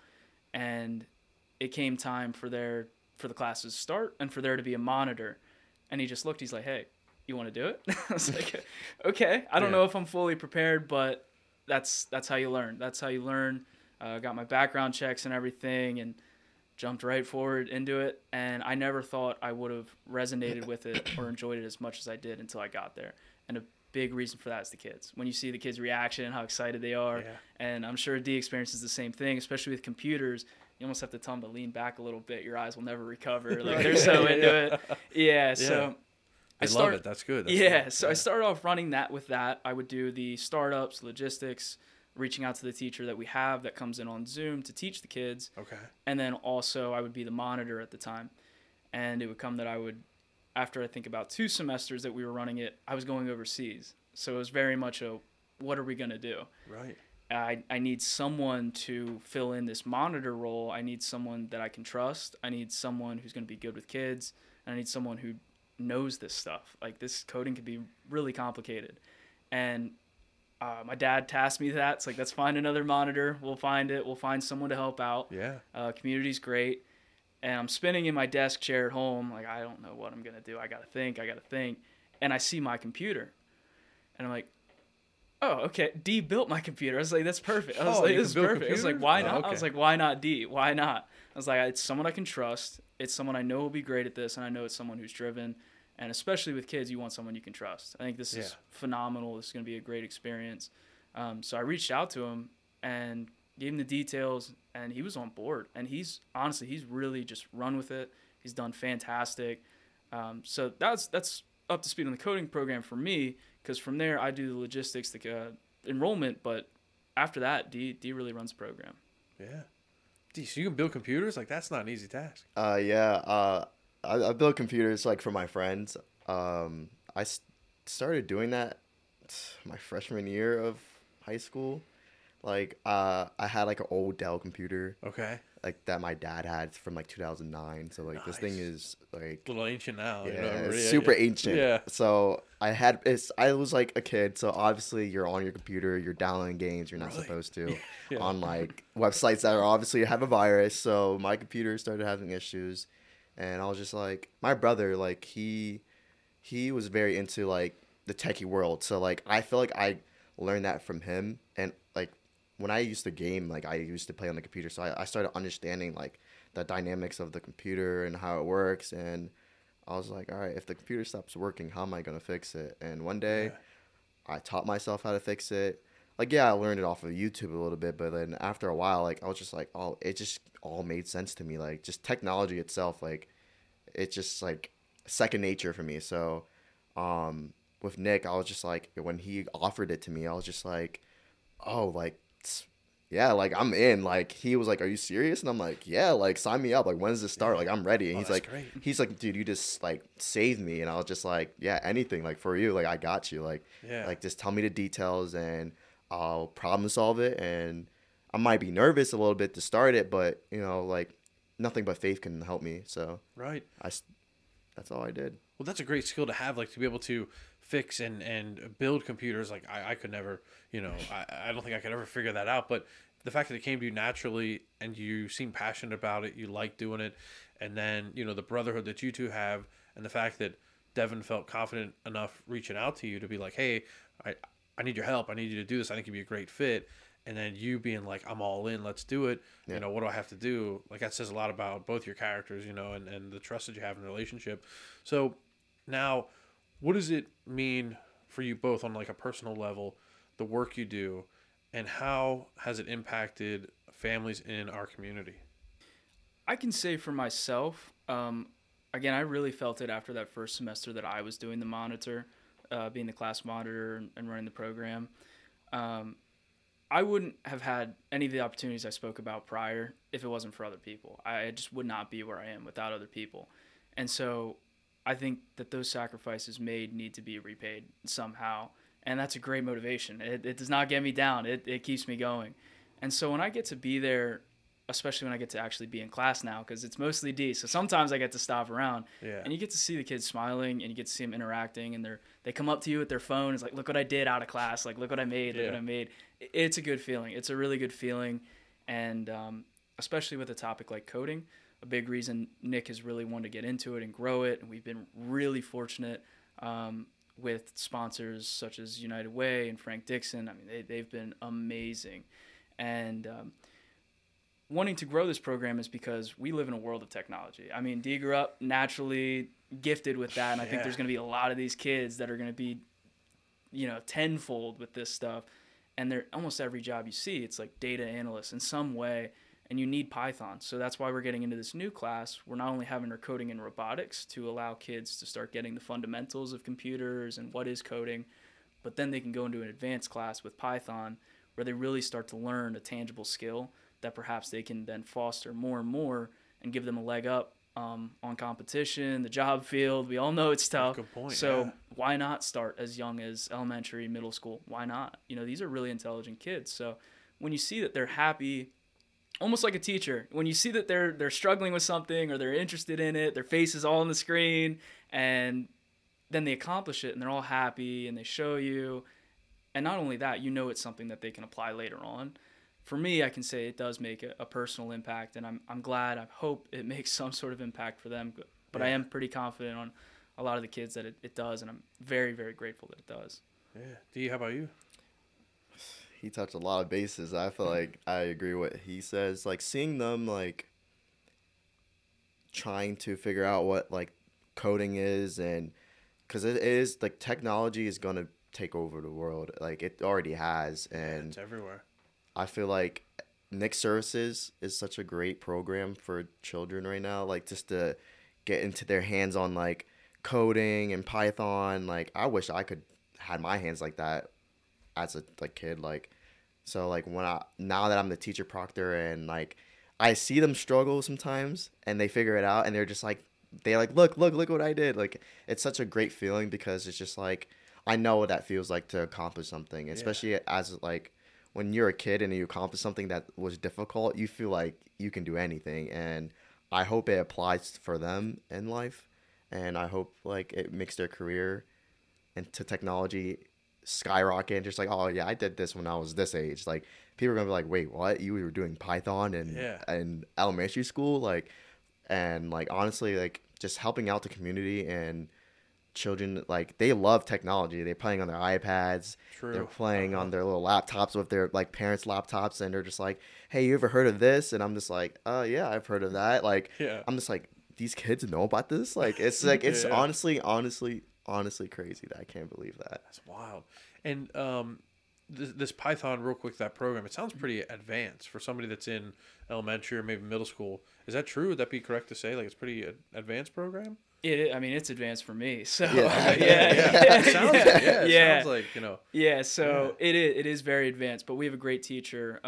and it came time for the classes to start and for there to be a monitor. And he just looked, he's like, hey, you want to do it? I was like, okay. I don't know if I'm fully prepared, but that's how you learn. That's how you learn. Got my background checks and everything and jumped right forward into it. And I never thought I would have resonated with it or enjoyed it as much as I did until I got there. And a big reason for that is the kids. When you see the kids' reaction and how excited they are, and I'm sure D experiences the same thing, especially with computers. You almost have to tell them to lean back a little bit. Your eyes will never recover. Like they're so into it. Yeah. So I love it. That's good. So I started off running that with that. I would do the startups, logistics, reaching out to the teacher that we have that comes in on Zoom to teach the kids. Okay. And then also I would be the monitor at the time. And it would come that I would, after I think about 2 semesters that we were running it, I was going overseas. So it was very much what are we going to do? Right. I need someone to fill in this monitor role. I need someone that I can trust. I need someone who's going to be good with kids. And I need someone who knows this stuff. Like, this coding can be really complicated. And my dad tasked me that. It's like, let's find another monitor. We'll find it. We'll find someone to help out. Yeah. Community's great. And I'm spinning in my desk chair at home. Like, I don't know what I'm going to do. I got to think. And I see my computer. And I'm like, oh, okay. D built my computer. I was like, that's perfect. I was like, this is perfect. I was like, why not? Okay. I was like, why not D? Why not? I was like, it's someone I can trust. It's someone I know will be great at this. And I know it's someone who's driven. And especially with kids, you want someone you can trust. I think this is phenomenal. This is going to be a great experience. So I reached out to him and gave him the details, and he was on board. And he's really just run with it. He's done fantastic. So that's up to speed on the coding program for me, because from there I do the logistics, the enrollment. But after that, D really runs the program. Yeah. D, so you can build computers? Like, that's not an easy task. I build computers like for my friends. I started doing that my freshman year of high school. Like, I had like an old Dell computer. Okay. Like that my dad had from like 2009. So like this thing is like a little ancient now. Yeah, you know? it's super ancient. Yeah. So I was like a kid. So obviously you're on your computer, you're downloading games you're not supposed to on like websites that are obviously have a virus. So my computer started having issues. And I was just like, my brother, like, he was very into, like, the techie world. So, like, I feel like I learned that from him. And, like, when I used to game, like, I used to play on the computer. So I started understanding, like, the dynamics of the computer and how it works. And I was like, all right, if the computer stops working, how am I going to fix it? And one day, I taught myself how to fix it. Like, I learned it off of YouTube a little bit. But then after a while, like, I was just like, oh, it just all made sense to me. Like, just technology itself, like, it's just like second nature for me. So with Nick, I was just like, when he offered it to me, I was just like, oh, like, yeah, like, I'm in. Like, he was like, are you serious? And I'm like, yeah, like, sign me up. Like, when does this start? Like, I'm ready. And he's like, dude, you just like saved me. And I was just like, yeah, anything, like, for you, like, I got you. Like, like, just tell me the details and I'll problem solve it. And I might be nervous a little bit to start it, but, you know, like, nothing but faith can help me. So that's all I did. Well, that's a great skill to have, like, to be able to fix and build computers. Like, I could never, you know, I don't think I could ever figure that out. But the fact that it came to you naturally and you seem passionate about it, you like doing it, and then, you know, the brotherhood that you two have, and the fact that Devin felt confident enough reaching out to you to be like, hey, I need your help. I need you to do this. I think you'd be a great fit. And then you being like, I'm all in, let's do it. Yeah. You know, what do I have to do? Like, that says a lot about both your characters, you know, and the trust that you have in the relationship. So now, what does it mean for you both on like a personal level, the work you do, and how has it impacted families in our community? I can say for myself, again, I really felt it after that first semester that I was doing the monitor, being the class monitor and running the program. I wouldn't have had any of the opportunities I spoke about prior if it wasn't for other people. I just would not be where I am without other people. And so I think that those sacrifices made need to be repaid somehow. And that's a great motivation. It does not get me down. It keeps me going. And so when I get to be there, especially when I get to actually be in class now, because it's mostly D, so sometimes I get to stop around. Yeah. And you get to see the kids smiling, and you get to see them interacting, and they come up to you with their phone. It's like, look what I did out of class. Like, look what I made. Look what I made. It's a good feeling. It's a really good feeling. And especially with a topic like coding, a big reason Nick has really wanted to get into it and grow it. And we've been really fortunate with sponsors such as United Way and Frank Dixon. I mean, they've been amazing. And wanting to grow this program is because we live in a world of technology. I mean, Dee grew up naturally gifted with that, and I think there's going to be a lot of these kids that are going to be, you know, tenfold with this stuff. And they're almost every job you see, it's like data analyst in some way, and you need Python. So that's why we're getting into this new class. We're not only having our coding and robotics to allow kids to start getting the fundamentals of computers and what is coding, but then they can go into an advanced class with Python where they really start to learn a tangible skill that perhaps they can then foster more and more and give them a leg up on competition, the job field. We all know it's tough. Good point, so why not start as young as elementary, middle school? Why not? You know, these are really intelligent kids. So when you see that they're happy, almost like a teacher, when you see that they're struggling with something or they're interested in it, their face is all on the screen, and then they accomplish it and they're all happy and they show you. And not only that, you know it's something that they can apply later on. For me, I can say it does make a personal impact, and I'm glad. I hope it makes some sort of impact for them. But I am pretty confident on a lot of the kids that it does, and I'm very, very grateful that it does. Yeah. Dee, how about you? He touched a lot of bases. I feel like I agree with what he says. Like, seeing them, like, trying to figure out what, like, coding is, and because it is, like, technology is going to take over the world. Like, it already has. And It's everywhere. I feel like Nick Services is such a great program for children right now. Like, just to get into their hands on, like, coding and Python. Like, I wish I could had my hands like that as a kid. Like, so like now that I'm the teacher proctor and like I see them struggle sometimes and they figure it out and they're like look what I did. Like, it's such a great feeling because it's just like I know what that feels like to accomplish something, especially as like when you're a kid and you accomplish something that was difficult, you feel like you can do anything. And I hope it applies for them in life, and I hope like it makes their career into technology skyrocket and just like, oh yeah, I did this when I was this age. Like, people are gonna be like, wait, what? You were doing Python in elementary school? Like, and like honestly, like just helping out the community and children, like they love technology. They're playing on their iPads. True. They're playing on their little laptops with their like parents' laptops, and they're just like, hey, you ever heard of this? And I'm just like, yeah, I've heard of that. Like, I'm just like, these kids know about this? Like, it's like, it's honestly crazy that I can't believe that. That's wild. And this Python, real quick, that program, it sounds pretty advanced for somebody that's in elementary or maybe middle school. Is that true? Would that be correct to say? Like, it's pretty advanced program? I mean, it's advanced for me. So It sounds like, you know. Yeah, so it is very advanced, but we have a great teacher.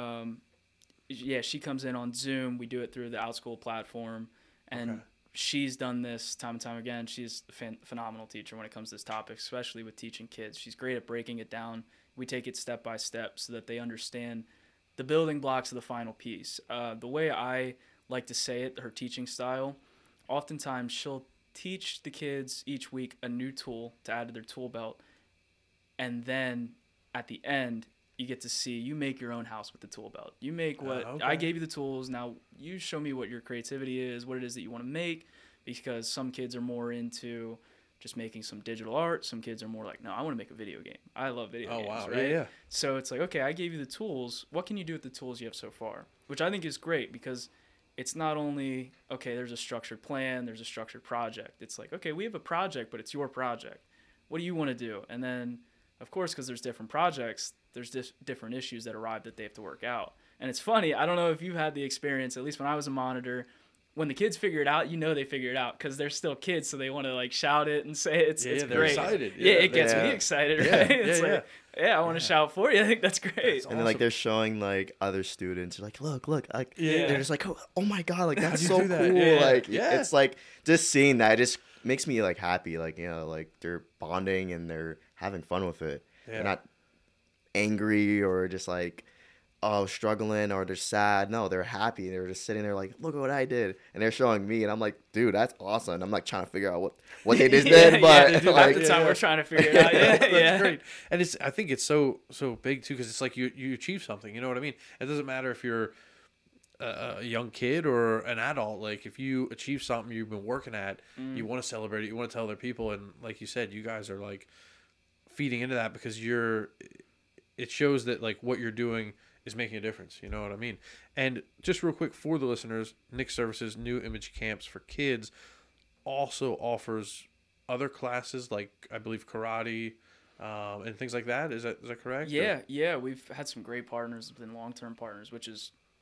She comes in on Zoom. We do it through the OutSchool platform, and she's done this time and time again. She's a phenomenal teacher when it comes to this topic, especially with teaching kids. She's great at breaking it down. We take it step by step so that they understand the building blocks of the final piece. The way I like to say it, her teaching style, oftentimes she'll teach the kids each week a new tool to add to their tool belt, and then at the end you get to see you make your own house with the tool belt. You make what I gave you the tools, now you show me what your creativity is, what it is that you want to make, because some kids are more into just making some digital art. Some kids are more like, no, I want to make a video game. I love video games. Wow. Right? Yeah. So it's like, okay, I gave you the tools. What can you do with the tools you have so far? Which I think is great, because it's not only, okay, there's a structured plan, there's a structured project. It's like, okay, we have a project, but it's your project. What do you want to do? And then, of course, because there's different projects, there's different issues that arrive that they have to work out. And it's funny, I don't know if you've had the experience, at least when I was a monitor, when the kids figure it out, they figure it out, because they're still kids, so they want to like shout it and say it's they're great. Excited. Yeah, it gets me excited, right? It's like, I want to shout for you. I think that's great. And then like they're showing like other students, like look, like they're just like, oh my god, like that's so do that? cool. Yeah. Like it's like just seeing that just makes me like happy. Like like they're bonding and they're having fun with it. Yeah. They're not angry or just like struggling or they're sad. No, they're happy. They're just sitting there like, look at what I did, and they're showing me, and I'm like, dude, that's awesome. And I'm like trying to figure out what they just did, but like the time we're trying to figure it out. That's great. And I think it's so big too, because it's like you achieve something. You know what I mean? It doesn't matter if you're a young kid or an adult. Like if you achieve something you've been working at, you want to celebrate it. You want to tell other people, and like you said, you guys are like feeding into that, because it shows that like what you're doing is making a difference. You know what I mean? And just real quick for the listeners, Nick Services New Image Camps for Kids also offers other classes, like I believe karate and things like that. Is that correct? Yeah. We've had some great partners, been long-term partners, which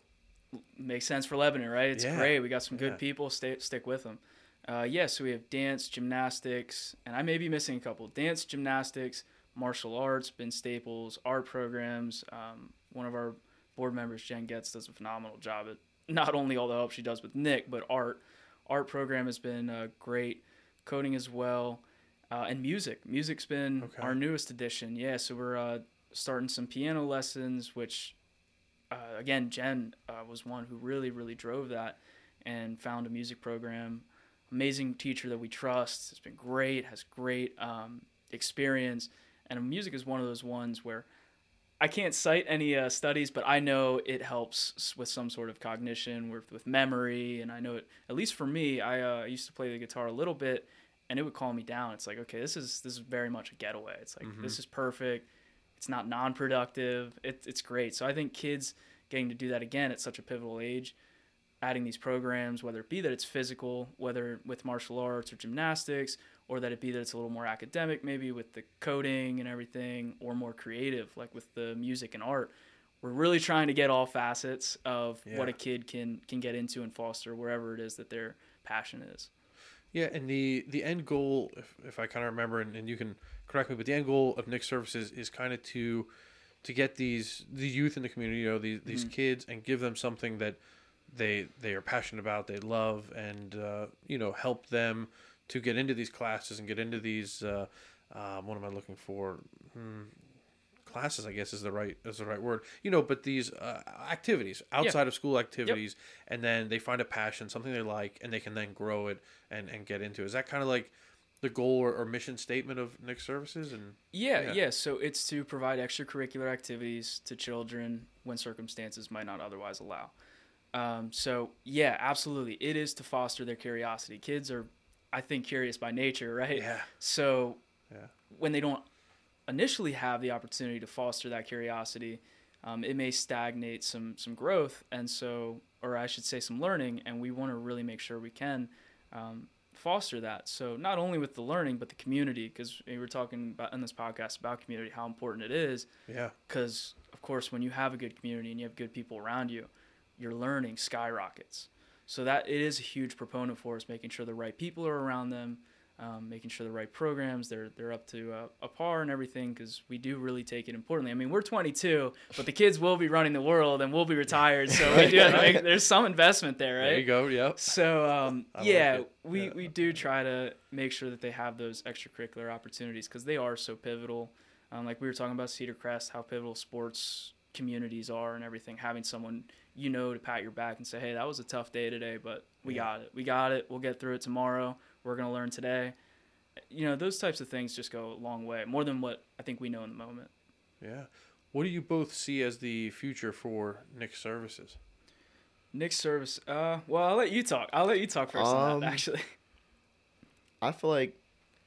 makes sense for Lebanon, right? It's great. We got some good people. Stick with them. So we have dance, gymnastics, and I may be missing a couple. Dance, gymnastics, martial arts, Ben Staples, art programs. One of our board members, Jen Getz, does a phenomenal job at not only all the help she does with Nick, but art. Art program has been great. Coding as well. And music. Music's been our newest addition. Yeah, so we're starting some piano lessons, which, again, Jen was one who really, really drove that and found a music program. Amazing teacher that we trust. It's been great, has great experience. And music is one of those ones where I can't cite any studies, but I know it helps with some sort of cognition, with memory. And I know it, at least for me, I used to play the guitar a little bit, and it would calm me down. It's like, okay, this is very much a getaway. It's like, this is perfect. It's not non-productive. It's great. So I think kids getting to do that again at such a pivotal age, adding these programs, whether it be that it's physical, whether with martial arts or gymnastics, or that it be that it's a little more academic, maybe with the coding and everything, or more creative, like with the music and art. We're really trying to get all facets of what a kid can get into and foster wherever it is that their passion is. Yeah, and the end goal, if I kind of remember, and you can correct me, but the end goal of Nick Services is kind of to get the youth in the community, these kids, and give them something that they are passionate about, they love, and help them to get into these classes and get into these what am I looking for? Classes, I guess is the right word. But these activities, outside of school activities, and then they find a passion, something they like, and they can then grow it and get into it. Is that kind of like the goal or mission statement of Nick Services? And So it's to provide extracurricular activities to children when circumstances might not otherwise allow. Absolutely, it is to foster their curiosity. Kids are, I think, curious by nature, right? Yeah. So when they don't initially have the opportunity to foster that curiosity, it may stagnate some growth, and so, or I should say some learning, and we want to really make sure we can foster that. So not only with the learning, but the community, because we were talking about in this podcast about community, how important it is. Yeah. Because, of course, when you have a good community and you have good people around you, your learning skyrockets. So that it is a huge proponent for us, making sure the right people are around them, making sure the right programs, they're up to a par and everything, because we do really take it importantly. I mean, we're 22, but the kids will be running the world and we'll be retired, so we do have to make, there's some investment there, right? There you go, yep. So, we do try to make sure that they have those extracurricular opportunities, because they are so pivotal. Like we were talking about Cedar Crest, how pivotal sports communities are and everything, having someone to pat your back and say, hey, that was a tough day today, but we got it, we'll get through it tomorrow, we're going to learn today. Those types of things just go a long way, more than what I think we know in the moment. Yeah. What do you both see as the future for Nick Services? Nick Service, well, I'll let you talk first on that, actually. I feel like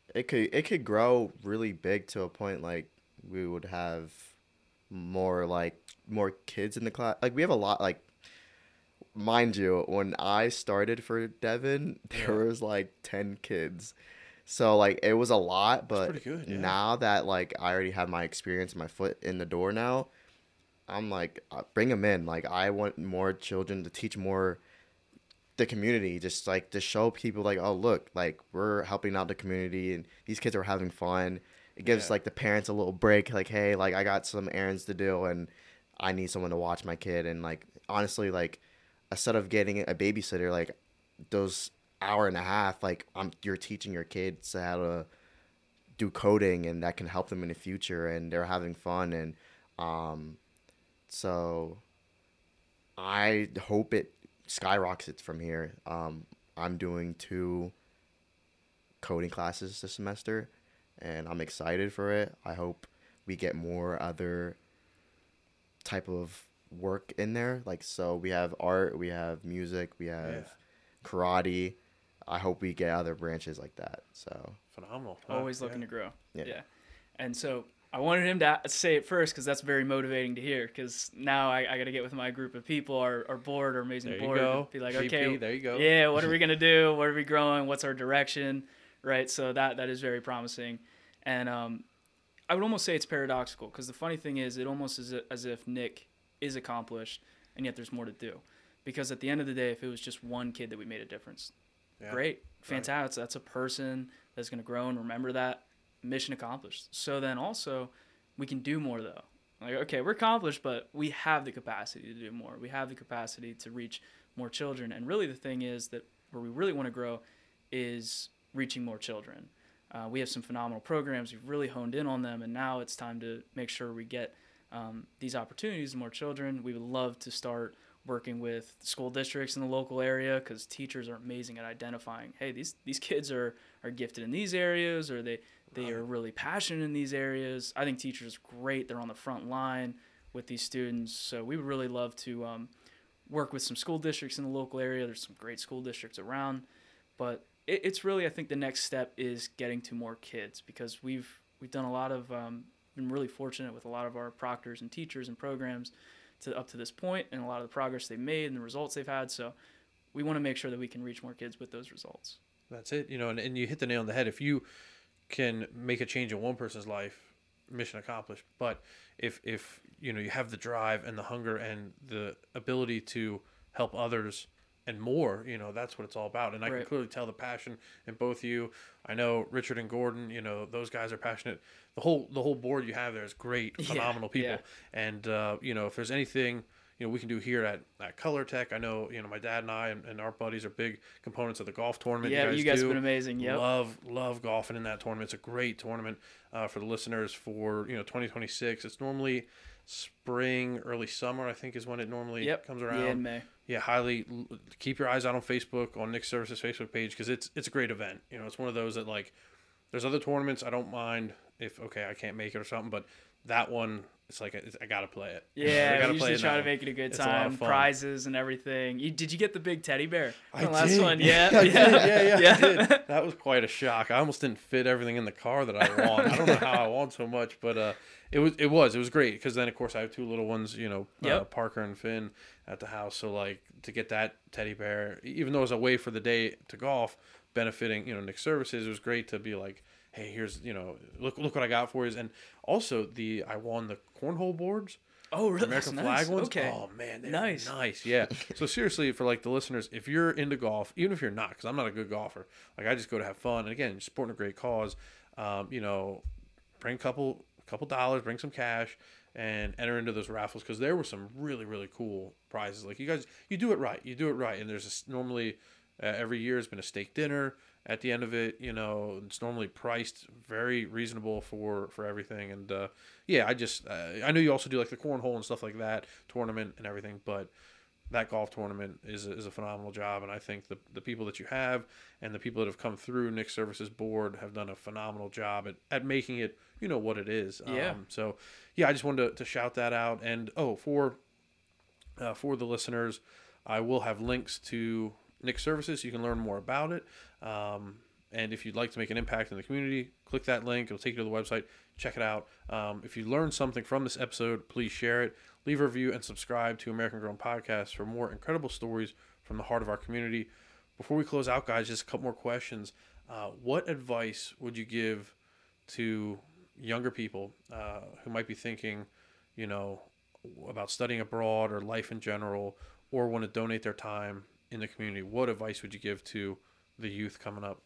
it could grow really big to a point like we would have more kids in the class. Like we have a lot, like, mind you, when I started for Devin, there was like 10 kids. So like it was a lot, but pretty good, yeah. now that like I already have my experience, my foot in the door now, I'm like, bring them in. Like I want more children to teach more the community, just like to show people like, oh look, like we're helping out the community and these kids are having fun. It gives like the parents a little break, like, hey, like I got some errands to do and I need someone to watch my kid. And like honestly, like instead of getting a babysitter, like those hour and a half, like you're teaching your kids how to do coding, and that can help them in the future, and they're having fun. And so I hope it skyrockets from here. I'm doing 2 coding classes this semester, and I'm excited for it. I hope we get more other type of work in there. Like, so we have art, we have music, we have karate. I hope we get other branches like that. So phenomenal. Always looking to grow. Yeah. And so I wanted him to say it first because that's very motivating to hear. Because now I got to get with my group of people, our board, our amazing There you board. go. Be like, GP, okay, there you go. Yeah, what are we gonna do? What are we growing? What's our direction? Right. So that is very promising. And I would almost say it's paradoxical because the funny thing is, it almost is as if Nick is accomplished, and yet there's more to do. Because at the end of the day, if it was just one kid that we made a difference, great, fantastic. That's a person that's going to grow and remember that. Mission accomplished. So then also, we can do more though. Like, okay, we're accomplished, but we have the capacity to do more. We have the capacity to reach more children. And really the thing is that where we really want to grow is reaching more children. We have some phenomenal programs. We've really honed in on them, and now it's time to make sure we get these opportunities to more children. We would love to start working with school districts in the local area because teachers are amazing at identifying, hey, these kids are gifted in these areas, or they are really passionate in these areas. I think teachers are great. They're on the front line with these students. So we would really love to work with some school districts in the local area. There's some great school districts around. But it's really, I think the next step is getting to more kids because we've done a lot of, been really fortunate with a lot of our proctors and teachers and programs up to this point, and a lot of the progress they've made and the results they've had. So we want to make sure that we can reach more kids with those results. That's it. And you hit the nail on the head. If you can make a change in one person's life, mission accomplished. But if you have the drive and the hunger and the ability to help others and more, that's what it's all about. And I can clearly tell the passion in both of you. I know Richard and Gordon, those guys are passionate. The whole board you have there is great, phenomenal people. Yeah. And if there's anything we can do here at Color Tech, I know my dad and I and our buddies are big components of the golf tournament. Yeah, you guys have been amazing. Yep. Love golfing in that tournament. It's a great tournament for the listeners for 2026. It's normally spring, early summer, I think is when it normally comes around. Yeah, in May. Yeah, highly keep your eyes out on Facebook, on Nick Services Facebook page, because it's a great event. It's one of those that, like, there's other tournaments I don't mind if I can't make it or something, but that one, it's like I gotta play it. Yeah, I usually try to make it a good time. Prizes and everything. Did you get the big teddy bear? The last one, yeah. I did. That was quite a shock. I almost didn't fit everything in the car that I want. I don't know how I want so much, but it was great because then of course I have 2 little ones, Parker and Finn at the house. So like to get that teddy bear, even though it was away for the day to golf, benefiting Nick Services, it was great to be like, hey, here's look what I got for you. And also I won the cornhole boards. Oh, really? American flag ones. Okay. Oh man, they're nice. Yeah. So seriously, for like the listeners, if you're into golf, even if you're not, because I'm not a good golfer, like I just go to have fun. And again, supporting a great cause. Bring a couple dollars, bring some cash, and enter into those raffles because there were some really really cool prizes. Like you guys, you do it right. And there's normally every year has been a steak dinner. At the end of it, it's normally priced very reasonable for everything. And I know you also do like the cornhole and stuff like that tournament and everything, but that golf tournament is a phenomenal job. And I think the people that you have and the people that have come through Nick Services board have done a phenomenal job at making it, what it is. Yeah. I just wanted to shout that out. And for the listeners, I will have links to Nick Services. You can learn more about it. And if you'd like to make an impact in the community, click that link. It'll take you to the website. Check it out. If you learned something from this episode, please share it. Leave a review and subscribe to American Grown Podcast for more incredible stories from the heart of our community. Before we close out, guys, just a couple more questions. What advice would you give to younger people who might be thinking, about studying abroad or life in general, or want to donate their time in the community? What advice would you give to the youth coming up?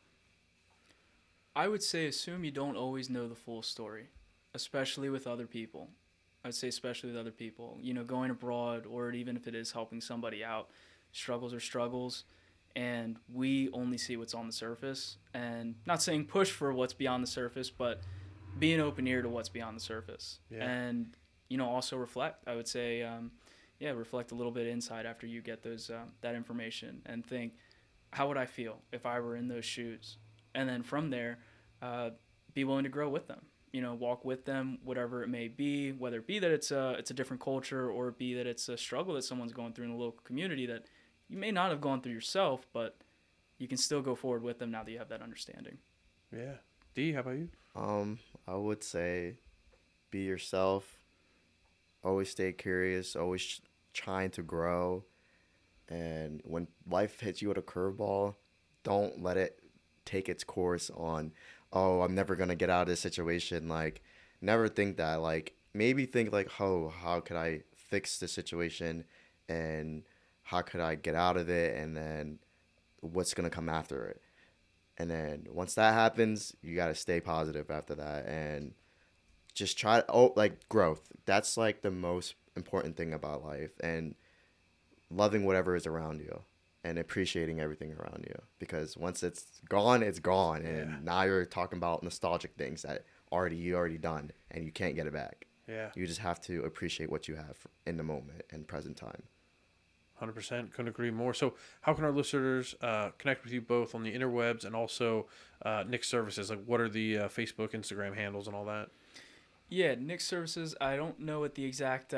I would say assume you don't always know the full story, especially with other people. I'd say especially with other people. Going abroad, or even if it is helping somebody out, struggles are struggles, and we only see what's on the surface. And not saying push for what's beyond the surface, but be an open ear to what's beyond the surface. Yeah. And, also reflect. I would say, reflect a little bit inside after you get those that information, and think, how would I feel if I were in those shoes? And then from there, be willing to grow with them. Walk with them, whatever it may be, whether it be that it's a different culture, or it be that it's a struggle that someone's going through in the local community that you may not have gone through yourself, but you can still go forward with them now that you have that understanding. Yeah. D, how about you? I would say be yourself. Always stay curious. Always trying to grow. And when life hits you with a curveball, don't let it take its course on, oh, I'm never going to get out of this situation. Like, never think that. Like, maybe think like, oh, how could I fix the situation, and how could I get out of it, and then what's going to come after it. And then once that happens, you got to stay positive after that, and just try, growth. That's like the most important thing about life, and loving whatever is around you and appreciating everything around you, because once it's gone, and now you're talking about nostalgic things that you already done, and you can't get it back. Yeah. You just have to appreciate what you have in the moment and present time. 100%. Couldn't agree more. So how can our listeners connect with you both on the interwebs and also Nick's services? Like, what are the Facebook, Instagram handles and all that? Yeah, Nick's services, I don't know what the exact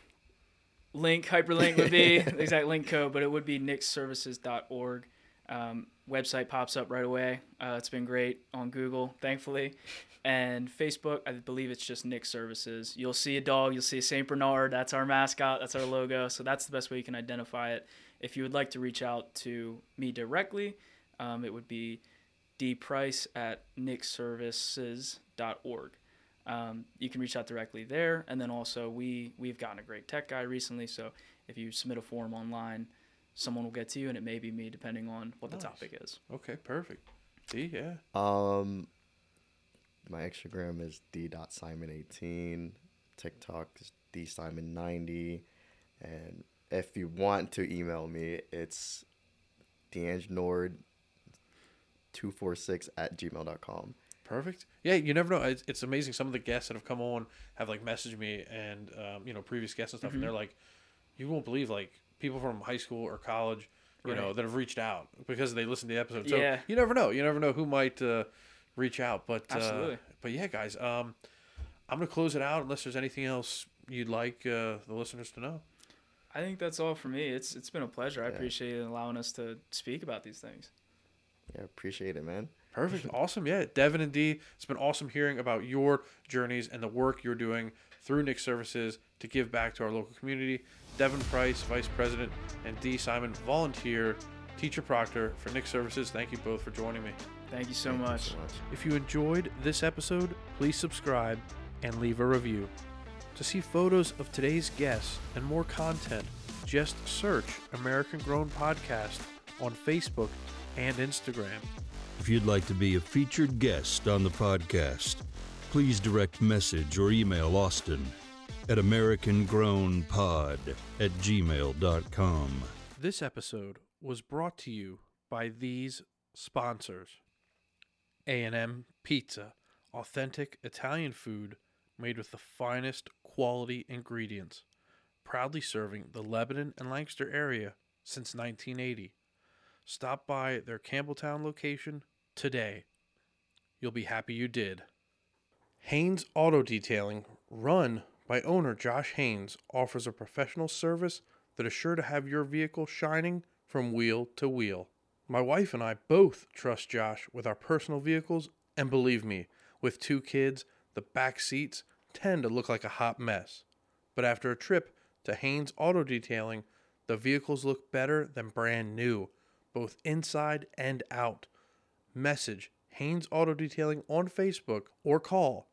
hyperlink would be, the exact link code, but it would be nicksservices.org. Website pops up right away. It's been great on Google, thankfully. And Facebook, I believe it's just Nick's Services. You'll see a dog, you'll see a St. Bernard. That's our mascot, that's our logo. So that's the best way you can identify it. If you would like to reach out to me directly, it would be dprice@nicksservices.org. You can reach out directly there. And then also we've gotten a great tech guy recently. So if you submit a form online, someone will get to you, and it may be me depending on what the topic is. Okay, perfect. D, yeah. My Instagram is d.simon18. TikTok is dsimon90. And if you want to email me, it's dangenord246@gmail.com. Perfect. Yeah, you never know. It's amazing. Some of the guests that have come on have messaged me, and previous guests and stuff, and they're like, you won't believe people from high school or college, that have reached out because they listened to the episode. So you never know. You never know who might reach out. But absolutely. But yeah, guys, I'm gonna close it out unless there's anything else you'd like the listeners to know. I think that's all for me. It's been a pleasure. I appreciate allowing us to speak about these things. Yeah, appreciate it, man. Perfect. Awesome. Yeah. Devin and D, it's been awesome hearing about your journeys and the work you're doing through Nick's Services to give back to our local community. Devin Price, Vice President, and D. Simon, volunteer teacher proctor for Nick's Services. Thank you both for joining me. Thank you so much. If you enjoyed this episode, please subscribe and leave a review. To see photos of today's guests and more content, just search American Grown Podcast on Facebook and Instagram. If you'd like to be a featured guest on the podcast, please direct message or email Austin at americangrownpod@gmail.com. This episode was brought to you by these sponsors. A&M Pizza, authentic Italian food made with the finest quality ingredients, proudly serving the Lebanon and Lancaster area since 1980. Stop by their Campbelltown location today. You'll be happy you did. Haynes Auto Detailing, run by owner Josh Haynes, offers a professional service that is sure to have your vehicle shining from wheel to wheel. My wife and I both trust Josh with our personal vehicles, and believe me, with 2 kids, the back seats tend to look like a hot mess. But after a trip to Haynes Auto Detailing, the vehicles look better than brand new, both inside and out. Message Haynes Auto Detailing on Facebook or call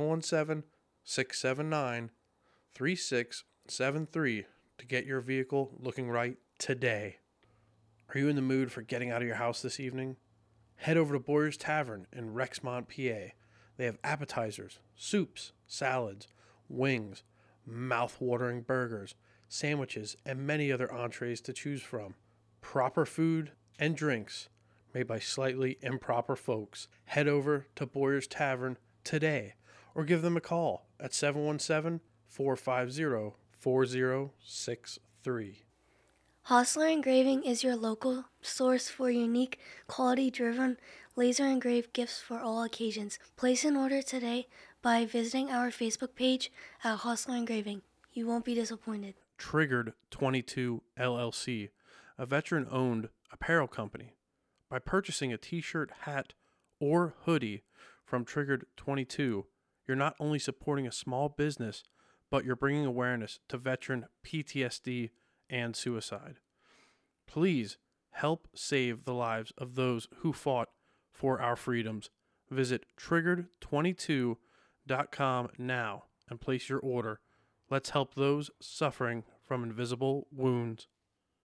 717-679-3673 to get your vehicle looking right today. Are you in the mood for getting out of your house this evening? Head over to Boyer's Tavern in Rexmont, PA. They have appetizers, soups, salads, wings, mouth-watering burgers, sandwiches, and many other entrees to choose from. Proper food and drinks made by slightly improper folks. Head over to Boyer's Tavern today or give them a call at 717-450-4063. Hostler Engraving is your local source for unique, quality-driven, laser-engraved gifts for all occasions. Place an order today by visiting our Facebook page at Hostler Engraving. You won't be disappointed. Triggered 22 LLC, a veteran-owned apparel company. By purchasing a t-shirt, hat, or hoodie from Triggered 22, you're not only supporting a small business, but you're bringing awareness to veteran PTSD and suicide. Please help save the lives of those who fought for our freedoms. Visit triggered22.com now and place your order. Let's help those suffering from invisible wounds.